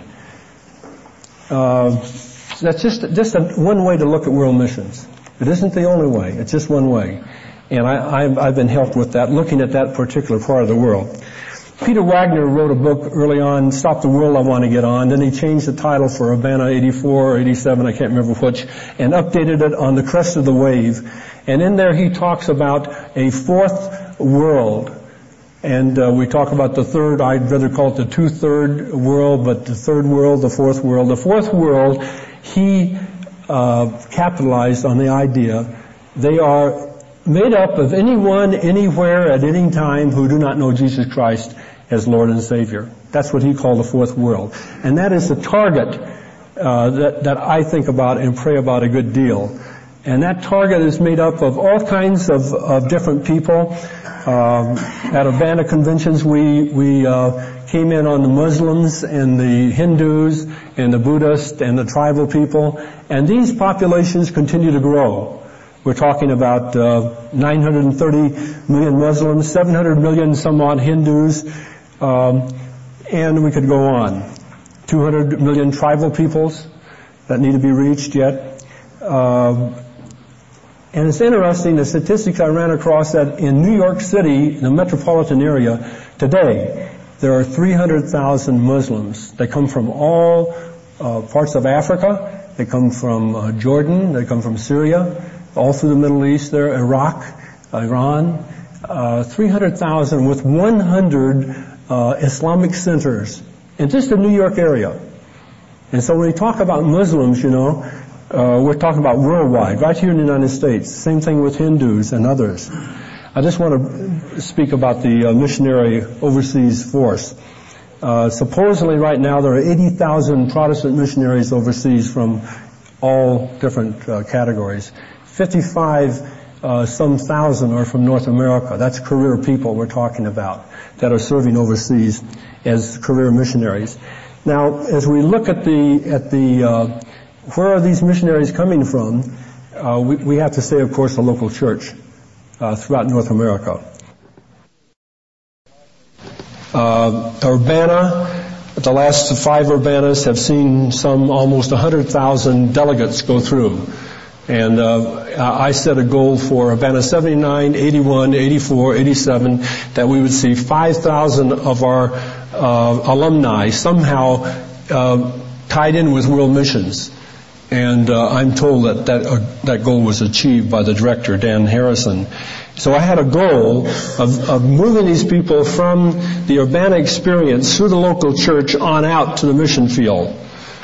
S2: Uh, that's just, just a, one way to look at world missions. It isn't the only way. It's just one way. And I, I've, I've been helped with that, looking at that particular part of the world. Peter Wagner wrote a book early on, Stop the World I Want to Get On. Then he changed the title for Urbana eighty-four or eighty-seven, I can't remember which, and updated it on the crest of the wave. And in there he talks about a fourth world. And uh, we talk about the third, I'd rather call it the two-third world, but the third world, the fourth world. The fourth world, he Uh, capitalized on the idea they are made up of anyone, anywhere, at any time who do not know Jesus Christ as Lord and Savior. That's what he called the fourth world. And that is the target uh, that, that I think about and pray about a good deal. And that target is made up of all kinds of, of different people. Um, at Urbana conventions, we, we uh, came in on the Muslims and the Hindus and the Buddhists and the tribal people. And these populations continue to grow. We're talking about uh, nine hundred thirty million Muslims, seven hundred million some odd Hindus, um, and we could go on. two hundred million tribal peoples that need to be reached yet. Uh, and it's interesting, the statistics I ran across that in New York City, the metropolitan area, today, there are three hundred thousand Muslims that come from all uh, parts of Africa. They come from uh, Jordan. They come from Syria, all through the Middle East there, Iraq, Iran. Uh, three hundred thousand with one hundred uh, Islamic centers in just the New York area. And so when we talk about Muslims, you know, uh, we're talking about worldwide, right here in the United States. Same thing with Hindus and others. I just want to speak about the uh, missionary overseas force. Uh, supposedly right now there are eighty thousand Protestant missionaries overseas from all different uh, categories. fifty-five uh, some thousand are from North America. That's career people we're talking about that are serving overseas as career missionaries. Now, as we look at the at the uh, where are these missionaries coming from, uh, we, we have to say, of course, the local church uh, throughout North America. Uh, Urbana, the last five Urbanas have seen some almost one hundred thousand delegates go through. And uh, I set a goal for Urbana seventy-nine, eighty-one, eighty-four, eighty-seven, that we would see five thousand of our uh, alumni somehow uh, tied in with world missions. And uh, I'm told that that, uh, that goal was achieved by the director, Dan Harrison. So I had a goal of, of moving these people from the Urbana experience through the local church on out to the mission field.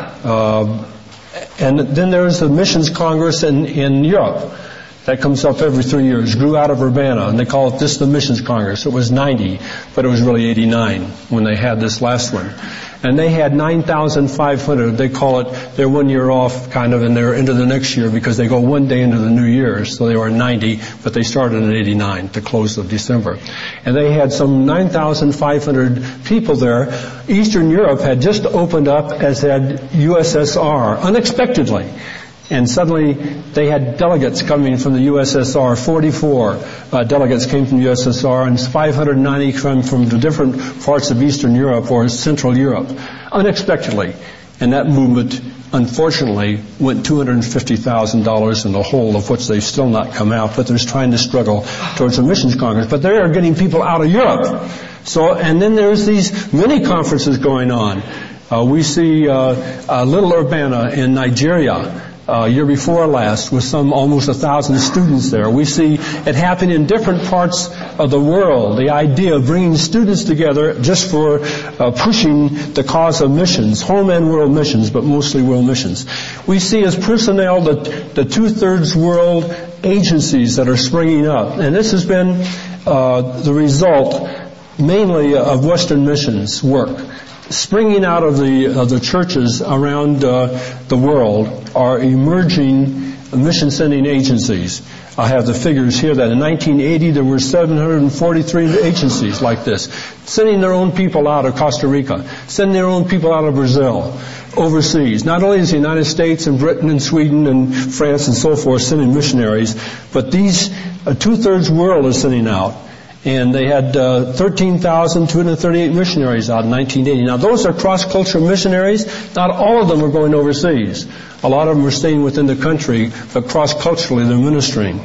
S2: Uh, and then there's the Missions Congress in, in Europe that comes up every three years, grew out of Urbana, and they call it this the Missions Congress. It was ninety, but it was really eighty-nine when they had this last one. And they had nine thousand five hundred. They call it, they're one year off kind of, and they're into the next year because they go one day into the new year. So they were ninety, but they started in eighty-nine, the close of December. And they had some nine thousand five hundred people there. Eastern Europe had just opened up, as had U S S R, unexpectedly. And suddenly they had delegates coming from the U S S R. forty-four uh, delegates came from the U S S R, and five hundred ninety come from the different parts of Eastern Europe or Central Europe, unexpectedly. And that movement, unfortunately, went two hundred fifty thousand dollars in the hole, of which they've still not come out, but they're trying to struggle towards the Missions Congress. But they are getting people out of Europe. So, and then there's these mini conferences going on. Uh, we see uh, uh, Little Urbana in Nigeria. Uh, year before last, with some almost a thousand students there. We see it happen in different parts of the world, the idea of bringing students together just for uh, pushing the cause of missions, home and world missions, but mostly world missions. We see as personnel the, the two-thirds world agencies that are springing up. And this has been uh, the result mainly of Western missions work. Springing out of the of the churches around uh, the world are emerging mission-sending agencies. I have the figures here that in nineteen eighty there were seven hundred forty-three agencies like this, sending their own people out of Costa Rica, sending their own people out of Brazil, overseas. Not only is the United States and Britain and Sweden and France and so forth sending missionaries, but these uh, two-thirds world is sending out. And they had uh, thirteen thousand two hundred thirty-eight missionaries out in nineteen eighty. Now, those are cross-cultural missionaries. Not all of them are going overseas. A lot of them are staying within the country, but cross-culturally they're ministering.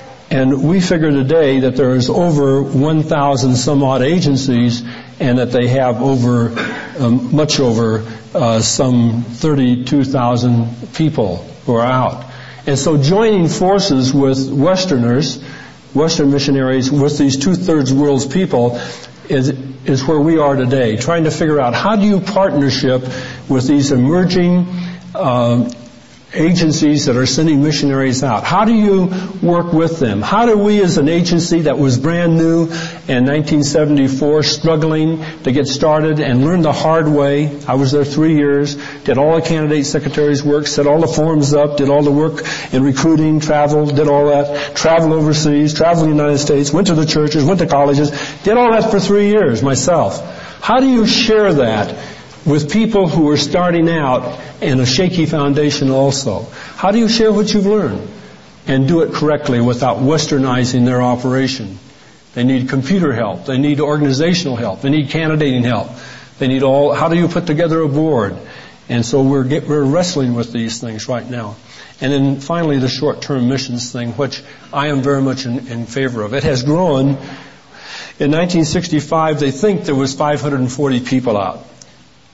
S2: And we figure today that there is over one thousand some odd agencies, and that they have over, um, much over, uh, some thirty-two thousand people who are out. And so joining forces with Westerners, Western missionaries, with these two-thirds world's people is is where we are today, trying to figure out how do you partnership with these emerging um, agencies that are sending missionaries out. How do you work with them? How do we, as an agency that was brand new in nineteen seventy-four, struggling to get started and learn the hard way? I was there three years, did all the candidate secretaries' work, set all the forms up, did all the work in recruiting, traveled, did all that, traveled overseas, traveled in the United States, went to the churches, went to colleges, did all that for three years myself. How do you share that with people who are starting out in a shaky foundation also? How do you share what you've learned and do it correctly without westernizing their operation? They need computer help. They need organizational help. They need candidating help. They need all, how do you put together a board? And so we're get, we're wrestling with these things right now. And then finally the short-term missions thing, which I am very much in, in favor of. It has grown. In nineteen sixty-five, they think there was five hundred forty people out.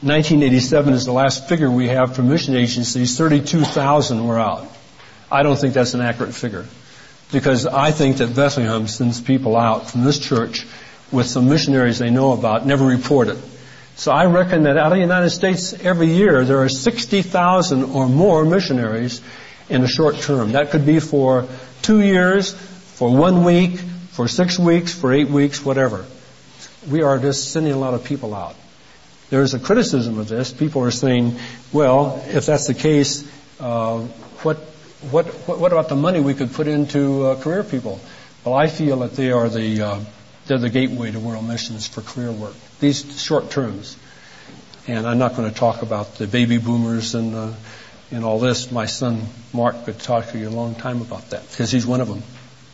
S2: nineteen eighty-seven is the last figure we have for mission agencies. thirty-two thousand were out. I don't think that's an accurate figure, because I think that Bethlehem sends people out from this church with some missionaries they know about, never reported. So I reckon that out of the United States every year there are sixty thousand or more missionaries in the short term. That could be for two years, for one week, for six weeks, for eight weeks, whatever. We are just sending a lot of people out. There's a criticism of this. People are saying, well, if that's the case, uh, what, what, what about the money we could put into uh, career people? Well, I feel that they are the, uh, they're the gateway to world missions for career work. These short terms. And I'm not going to talk about the baby boomers and, uh, and all this. My son, Mark, could talk to you a long time about that, because he's one of them.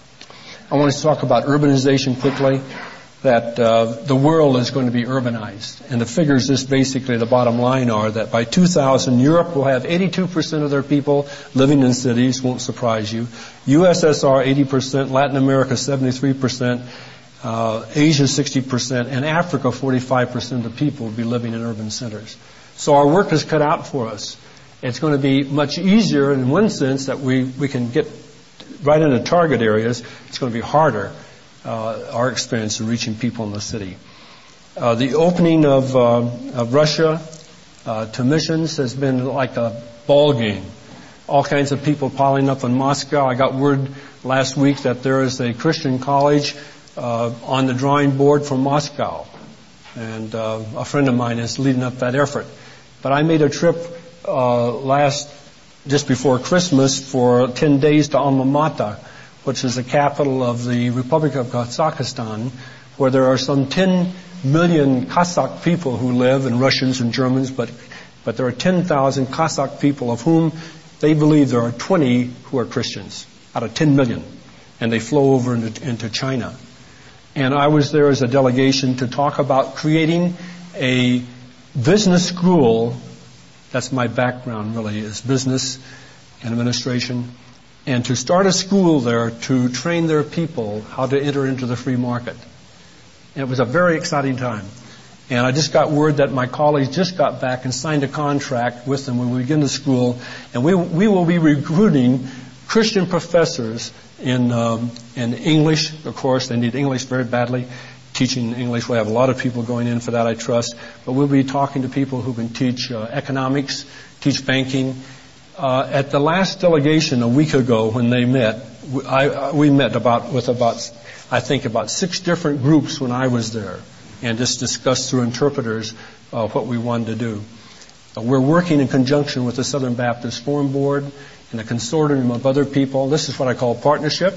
S2: I want to talk about urbanization quickly. That uh, the world is going to be urbanized. And the figures, just basically the bottom line, are that by two thousand, Europe will have eighty-two percent of their people living in cities, won't surprise you. U S S R, eighty percent, Latin America, seventy-three percent, uh, Asia, sixty percent, and Africa, forty-five percent of the people will be living in urban centers. So our work is cut out for us. It's going to be much easier in one sense that we, we can get right into target areas. It's going to be harder. Uh, our experience in reaching people in the city. Uh, the opening of, uh, of Russia uh, to missions has been like a ball game. All kinds of people piling up in Moscow. I got word last week that there is a Christian college uh, on the drawing board for Moscow. And uh, a friend of mine is leading up that effort. But I made a trip uh, last, just before Christmas, for ten days to Alma Mater, which is the capital of the Republic of Kazakhstan, where there are some ten million Kazakh people who live, and Russians and Germans, but, but there are ten thousand Kazakh people, of whom they believe there are twenty who are Christians out of ten million, and they flow over into, into China. And I was there as a delegation to talk about creating a business school. That's my background, really, is business and administration. And to start a school there to train their people how to enter into the free market. And it was a very exciting time. And I just got word that my colleagues just got back and signed a contract with them when we begin the school. And we we will be recruiting Christian professors in um, in English. Of course, they need English very badly. Teaching English, we have a lot of people going in for that, I trust. But we'll be talking to people who can teach uh, economics, teach banking. Uh, at the last delegation a week ago when they met, I, we met about with about, I think, about six different groups when I was there, and just discussed through interpreters uh, what we wanted to do. Uh, we're working in conjunction with the Southern Baptist Forum Board and a consortium of other people. This is what I call partnership.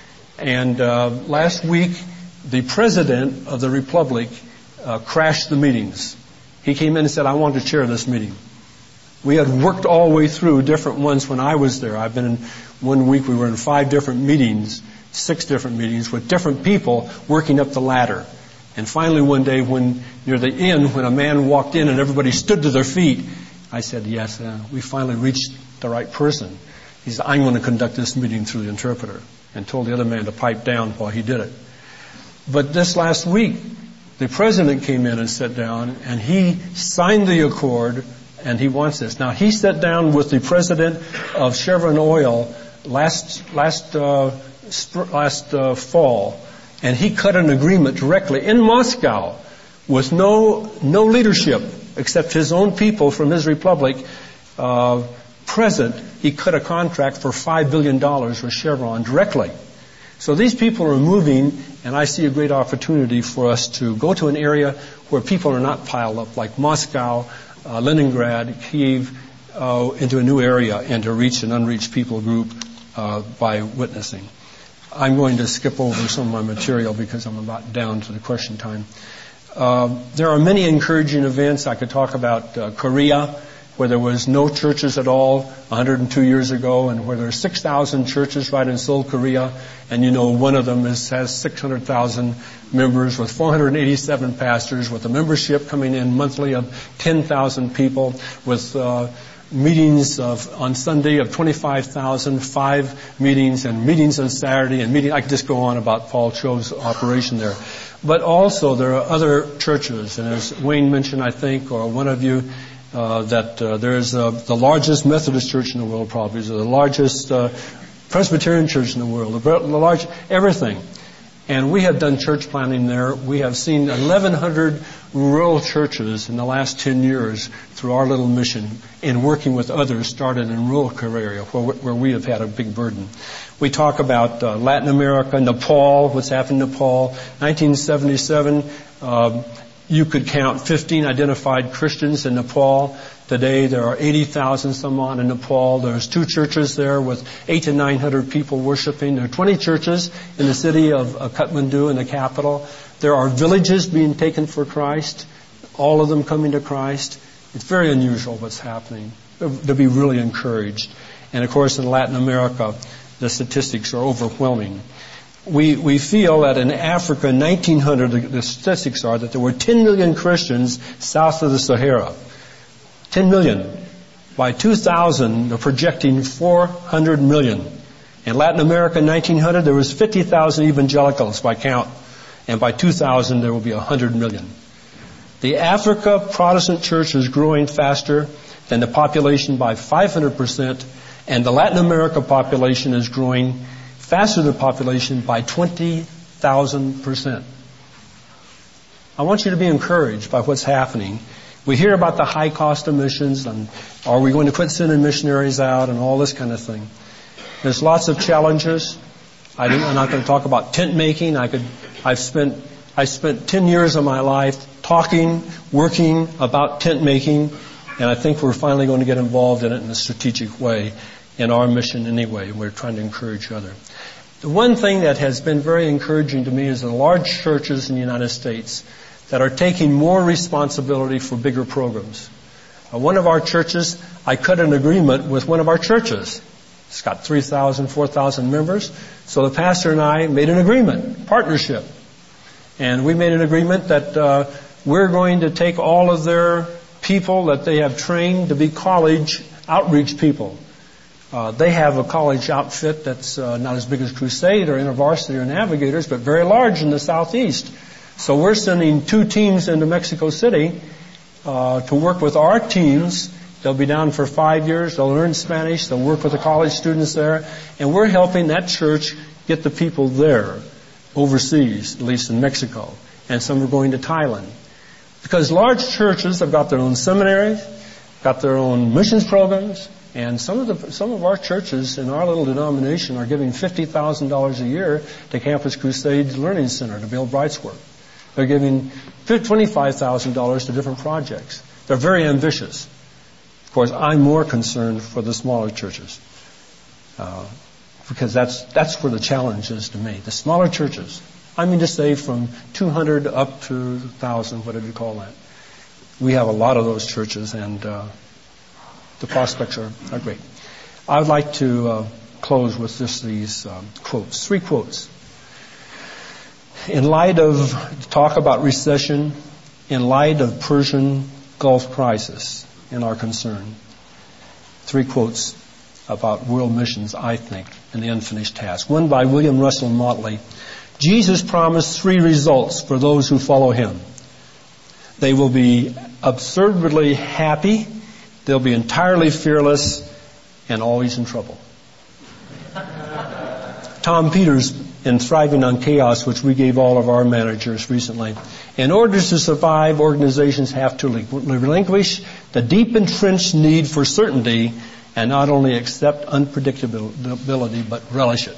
S2: And uh, last week, the President of the Republic uh, crashed the meetings. He came in and said, I want to chair this meeting. We had worked all the way through different ones when I was there. I've been in one week, we were in five different meetings, six different meetings with different people working up the ladder. And finally one day when near the end, when a man walked in and everybody stood to their feet, I said, yes, uh, we finally reached the right person. He said, I'm going to conduct this meeting through the interpreter, and told the other man to pipe down while he did it. But this last week, the President came in and sat down, and he signed the accord. And he wants this. Now, he sat down with the president of Chevron Oil last last uh, sp- last uh, fall, and he cut an agreement directly in Moscow with no no leadership except his own people from his republic uh, present. He cut a contract for five billion dollars with Chevron directly. So these people are moving, and I see a great opportunity for us to go to an area where people are not piled up, like Moscow, Uh, Leningrad, Kyiv, uh, into a new area, and to reach an unreached people group uh, by witnessing. I'm going to skip over some of my material because I'm about down to the question time. Uh, there are many encouraging events. I could talk about uh, Korea, where there was no churches at all one hundred two years ago, and where there are six thousand churches right in Seoul, Korea, and you know one of them is, has six hundred thousand members with four hundred eighty-seven pastors, with a membership coming in monthly of ten thousand people, with uh, meetings of on Sunday of twenty-five thousand, five meetings, and meetings on Saturday, and meeting. I could just go on about Paul Chove's operation there. But also there are other churches, and as Wayne mentioned, I think, or one of you, uh, that uh, there is uh, the largest Methodist church in the world, probably, the largest uh, Presbyterian church in the world, the large everything. And we have done church planting there. We have seen eleven hundred rural churches in the last ten years through our little mission, in working with others started in rural area where, where we have had a big burden. We talk about uh, Latin America, Nepal, what's happened in Nepal. nineteen seventy-seven, uh, you could count fifteen identified Christians in Nepal. Today there are eighty thousand some odd in Nepal. There's two churches there with eight to nine hundred people worshiping. There are twenty churches in the city of uh, Kathmandu, in the capital. There are villages being taken for Christ, all of them coming to Christ. It's very unusual what's happening. To be really encouraged. And of course in Latin America, the statistics are overwhelming. We we feel that in Africa in nineteen hundred, the, the statistics are that there were ten million Christians south of the Sahara. ten million. By two thousand, they're projecting four hundred million. In Latin America in nineteen hundred, there was fifty thousand evangelicals by count. And by two thousand, there will be one hundred million. The Africa Protestant church is growing faster than the population by five hundred percent, and the Latin America population is growing faster than the population by twenty thousand percent. I want you to be encouraged by what's happening. We hear about the high cost of missions, and are we going to quit sending missionaries out, and all this kind of thing. There's lots of challenges. I didn't, I'm not going to talk about tent making. I could, I've spent, I spent ten years of my life talking, working about tent making, and I think we're finally going to get involved in it in a strategic way, in our mission anyway. We're trying to encourage each other. The one thing that has been very encouraging to me is the large churches in the United States that are taking more responsibility for bigger programs. Uh, one of our churches, I cut an agreement with one of our churches. It's got three thousand, four thousand members. So the pastor and I made an agreement, partnership. And we made an agreement that uh, we're going to take all of their people that they have trained to be college outreach people. Uh, they have a college outfit that's uh, not as big as Crusade or InterVarsity or Navigators, but very large in the southeast. So we're sending two teams into Mexico City uh, to work with our teams. They'll be down for five years. They'll learn Spanish. They'll work with the college students there. And we're helping that church get the people there, overseas, at least in Mexico. And some are going to Thailand. Because large churches have got their own seminaries, got their own missions programs, and some of the some of our churches in our little denomination are giving fifty thousand dollars a year to Campus Crusade Learning Center, to Bill Bright's work. They're giving twenty-five thousand dollars to different projects. They're very ambitious. Of course, I'm more concerned for the smaller churches, uh, because that's that's where the challenge is to me. The smaller churches. I mean to say from two hundred up to one thousand, whatever you call that. We have a lot of those churches, and uh, the prospects are, are great. I would like to uh, close with just these um, quotes, three quotes. In light of talk about recession, in light of Persian Gulf crisis and our concern, three quotes about world missions, I think, and the unfinished task. One by William Russell Motley. Jesus promised three results for those who follow him. They will be absurdly happy, they'll be entirely fearless, and always in trouble. Tom Peters, in Thriving on Chaos, which we gave all of our managers recently, in order to survive, organizations have to relinquish the deep entrenched need for certainty and not only accept unpredictability, but relish it.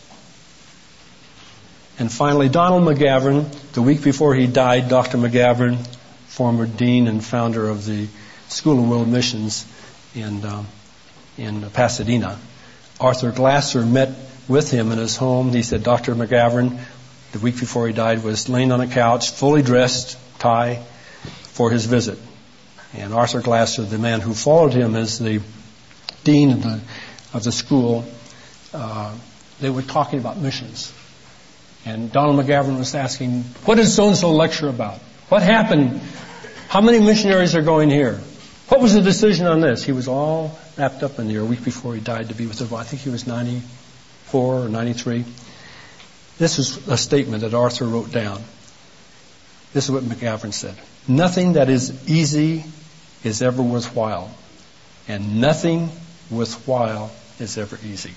S2: And finally, Donald McGavran, the week before he died, Doctor McGavran, former dean and founder of the School of World Missions in uh, in Pasadena. Arthur Glasser met with him in his home. He said Doctor McGavran, the week before he died, was laying on a couch, fully dressed, tie, for his visit. And Arthur Glasser, the man who followed him as the dean of the, of the school, uh, they were talking about missions. And Donald McGavran was asking, what is so-and-so lecture about? What happened? How many missionaries are going here? What was the decision on this? He was all wrapped up in the air a week before he died to be with the Lord. I think he was ninety-four or ninety-three. This is a statement that Arthur wrote down. This is what McGavran said. Nothing that is easy is ever worthwhile, and nothing worthwhile is ever easy.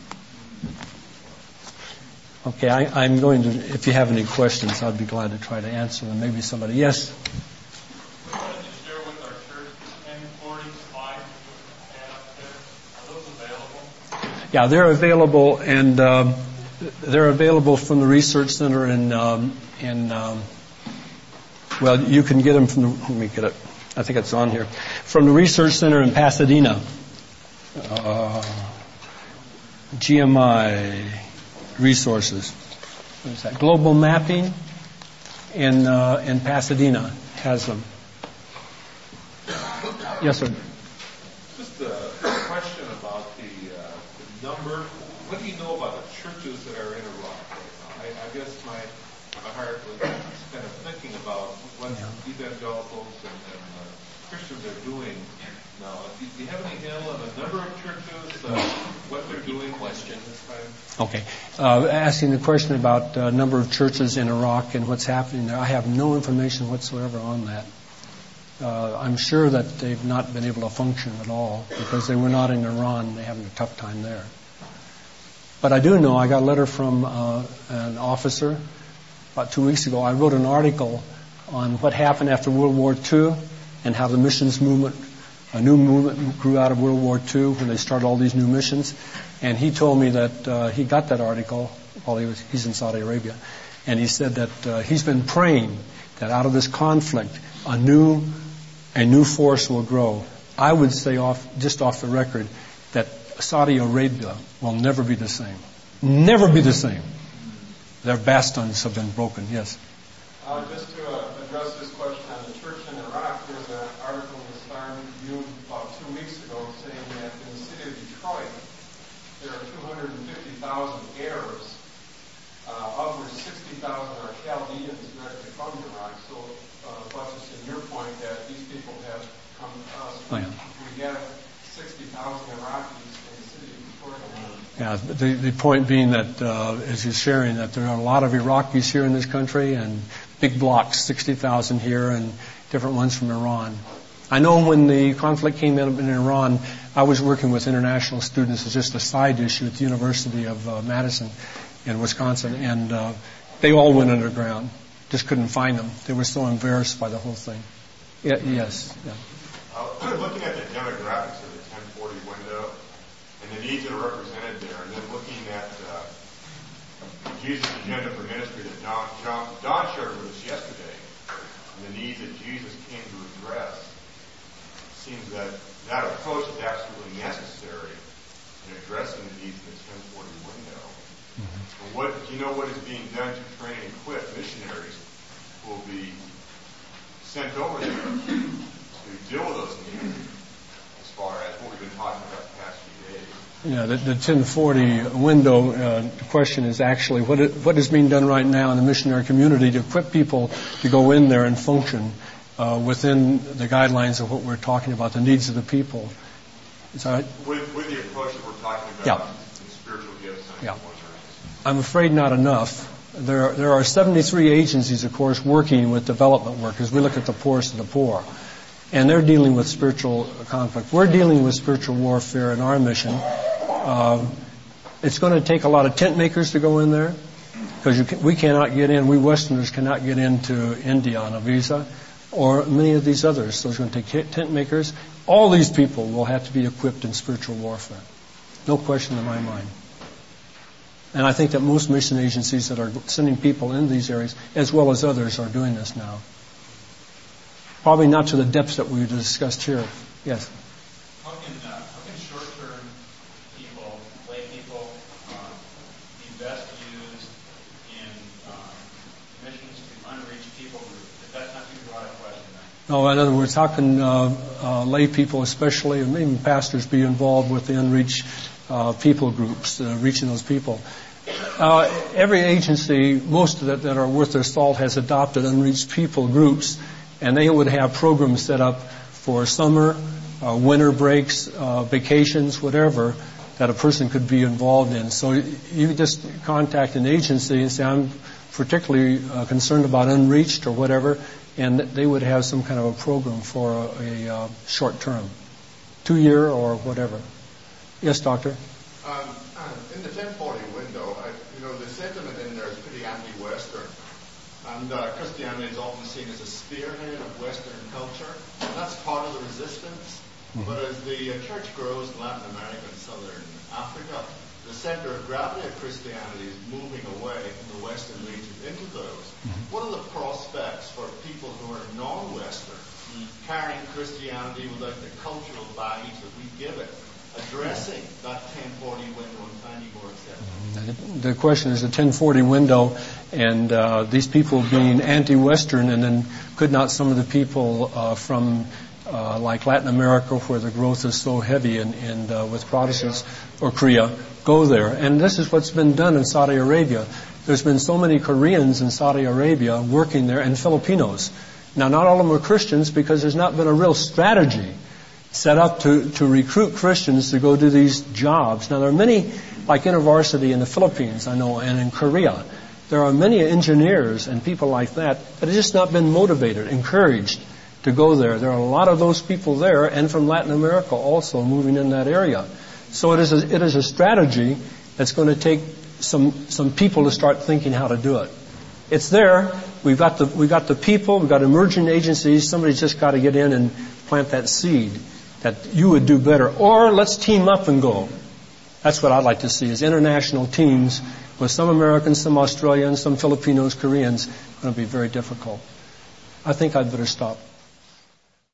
S2: Okay, I, I'm going to, if you have any questions, I'd be glad to try to answer them. Maybe somebody, yes?
S3: Why don't you share with our church ten forty slides which we had up there? Are those available?
S2: Yeah, they're available, and um, they're available from the Research Center in, um, in um, well, you can get them from the, let me get it, I think it's on here, from the Research Center in Pasadena. Uh, G M I Resources. What is that? Global Mapping in uh, in Pasadena has them. Yes, sir.
S4: Just a question about the, uh, the number. What do you know about the churches that are in Iraq right now? I, I guess my my heart was kind of thinking about what
S2: Yeah.
S4: evangelicals and, and uh, Christians are doing now. Do, do you have any handle on the number of churches, uh, what they're doing? Question this time.
S2: Okay. Uh, asking the question about uh, number of churches in Iraq and what's happening there, I have no information whatsoever on that. Uh, I'm sure that they've not been able to function at all because they were not in Iran. They're having a tough time there. But I do know I got a letter from uh, an officer about two weeks ago. I wrote an article on what happened after World War Two and how the missions movement, a new movement grew out of World War Two when they started all these new missions. And he told me that uh, he got that article while he was he's in Saudi Arabia, and he said that uh, he's been praying that out of this conflict a new a new force will grow. I would say off just off the record that Saudi Arabia will never be the same. Never be the same. Their bastions have been broken. Yes.
S3: Uh, just to uh, address this question on the church in Iraq, there's an article in the Star Review about two weeks ago saying that in the city of Detroit, there are two hundred fifty thousand Arabs, uh, of which sixty thousand are Chaldeans directly from Iraq. So, uh, buttress in your point that these people have come to us.
S2: Oh, yeah.
S3: We have sixty thousand Iraqis in the city of Detroit alone.
S2: Yeah, the, the point being that, uh, as you're sharing, that there are a lot of Iraqis here in this country and big blocks, sixty thousand here and different ones from Iran. I know when the conflict came in in Iran, I was working with international students as just a side issue at the University of uh, Madison in Wisconsin, and uh, they all went underground. Just couldn't find them. They were so embarrassed by the whole thing. Yeah, yes. Yeah.
S5: Uh, looking at the demographics of the ten forty window and the needs that are represented there, and then looking at uh, Jesus' agenda for ministry that Don, John, Don shared with us yesterday, and the needs that Jesus came to address, it seems that that approach is absolutely necessary in addressing the needs of the ten forty window. Mm-hmm. And what, do you know what is being done to train and equip missionaries who will be sent over there to deal with those needs as far as what we've been talking about the past few days?
S2: Yeah, the, the ten forty window uh, question is actually what it, what is being done right now in the missionary community to equip people to go in there and function uh, within the guidelines of what we're talking about, the needs of the people. Is that right?
S5: With, with the approach that we're talking about
S2: Yeah.
S5: in spiritual gifts and
S2: Yeah.
S5: wonders.
S2: I'm afraid not enough. There, there are seventy-three agencies, of course, working with development workers. We look at the poorest of the poor. And they're dealing with spiritual conflict. We're dealing with spiritual warfare in our mission. Uh, it's going to take a lot of tent makers to go in there because we cannot get in. We Westerners cannot get into India on a visa or many of these others. So it's going to take tent makers. All these people will have to be equipped in spiritual warfare. No question in my mind. And I think that most mission agencies that are sending people in these areas, as well as others, are doing this now. Probably not to the depths that we discussed here. Yes?
S3: How can, uh, how can short-term people, lay people, uh, be best used in uh, missions to unreached people groups? If that's not too broad a question, then.
S2: No, in other words, how can uh, uh, lay people especially, and even pastors, be involved with the unreached uh, people groups, uh, reaching those people? Uh, every agency, most of that, that are worth their salt, has adopted unreached people groups, and they would have programs set up for summer, uh, winter breaks, uh, vacations, whatever, that a person could be involved in. So you just contact an agency and say, I'm particularly uh, concerned about unreached or whatever, and they would have some kind of a program for a, a uh, short term, two-year or whatever. Yes, Doctor?
S6: Um, in the ten forty window, I, you know, the sentiment in there is pretty anti-Western. And uh, Christianity is often seen as a spearhead of Western culture. And that's part of the resistance. Mm-hmm. But as the uh, church grows in Latin America and Southern Africa, the center of gravity of Christianity is moving away from the Western regions into those. Mm-hmm. What are the prospects for people who are non-Western, mm-hmm. carrying Christianity without the cultural baggage that we give it, addressing that ten forty window and finding more acceptance?
S2: The question is the ten forty window, and uh, these people being anti-Western, and then could not some of the people uh, from uh, like Latin America, where the growth is so heavy, and, and uh, with Protestants, or Korea, go there? And this is what's been done in Saudi Arabia. There's been so many Koreans in Saudi Arabia working there, and Filipinos. Now, not all of them are Christians because there's not been a real strategy set up to, to recruit Christians to go do these jobs. Now, there are many, like InterVarsity in the Philippines, I know, and in Korea. There are many engineers and people like that that have just not been motivated, encouraged to go there. There are a lot of those people there, and from Latin America also moving in that area. So it is a, it is a strategy that's going to take some some people to start thinking how to do it. It's there. We've got the we've got the people. We've got emerging agencies. Somebody's just got to get in and plant that seed that you would do better. Or let's team up and go. That's what I'd like to see, is international teams with some Americans, some Australians, some Filipinos, Koreans. It's going to be very difficult. I think I'd better stop.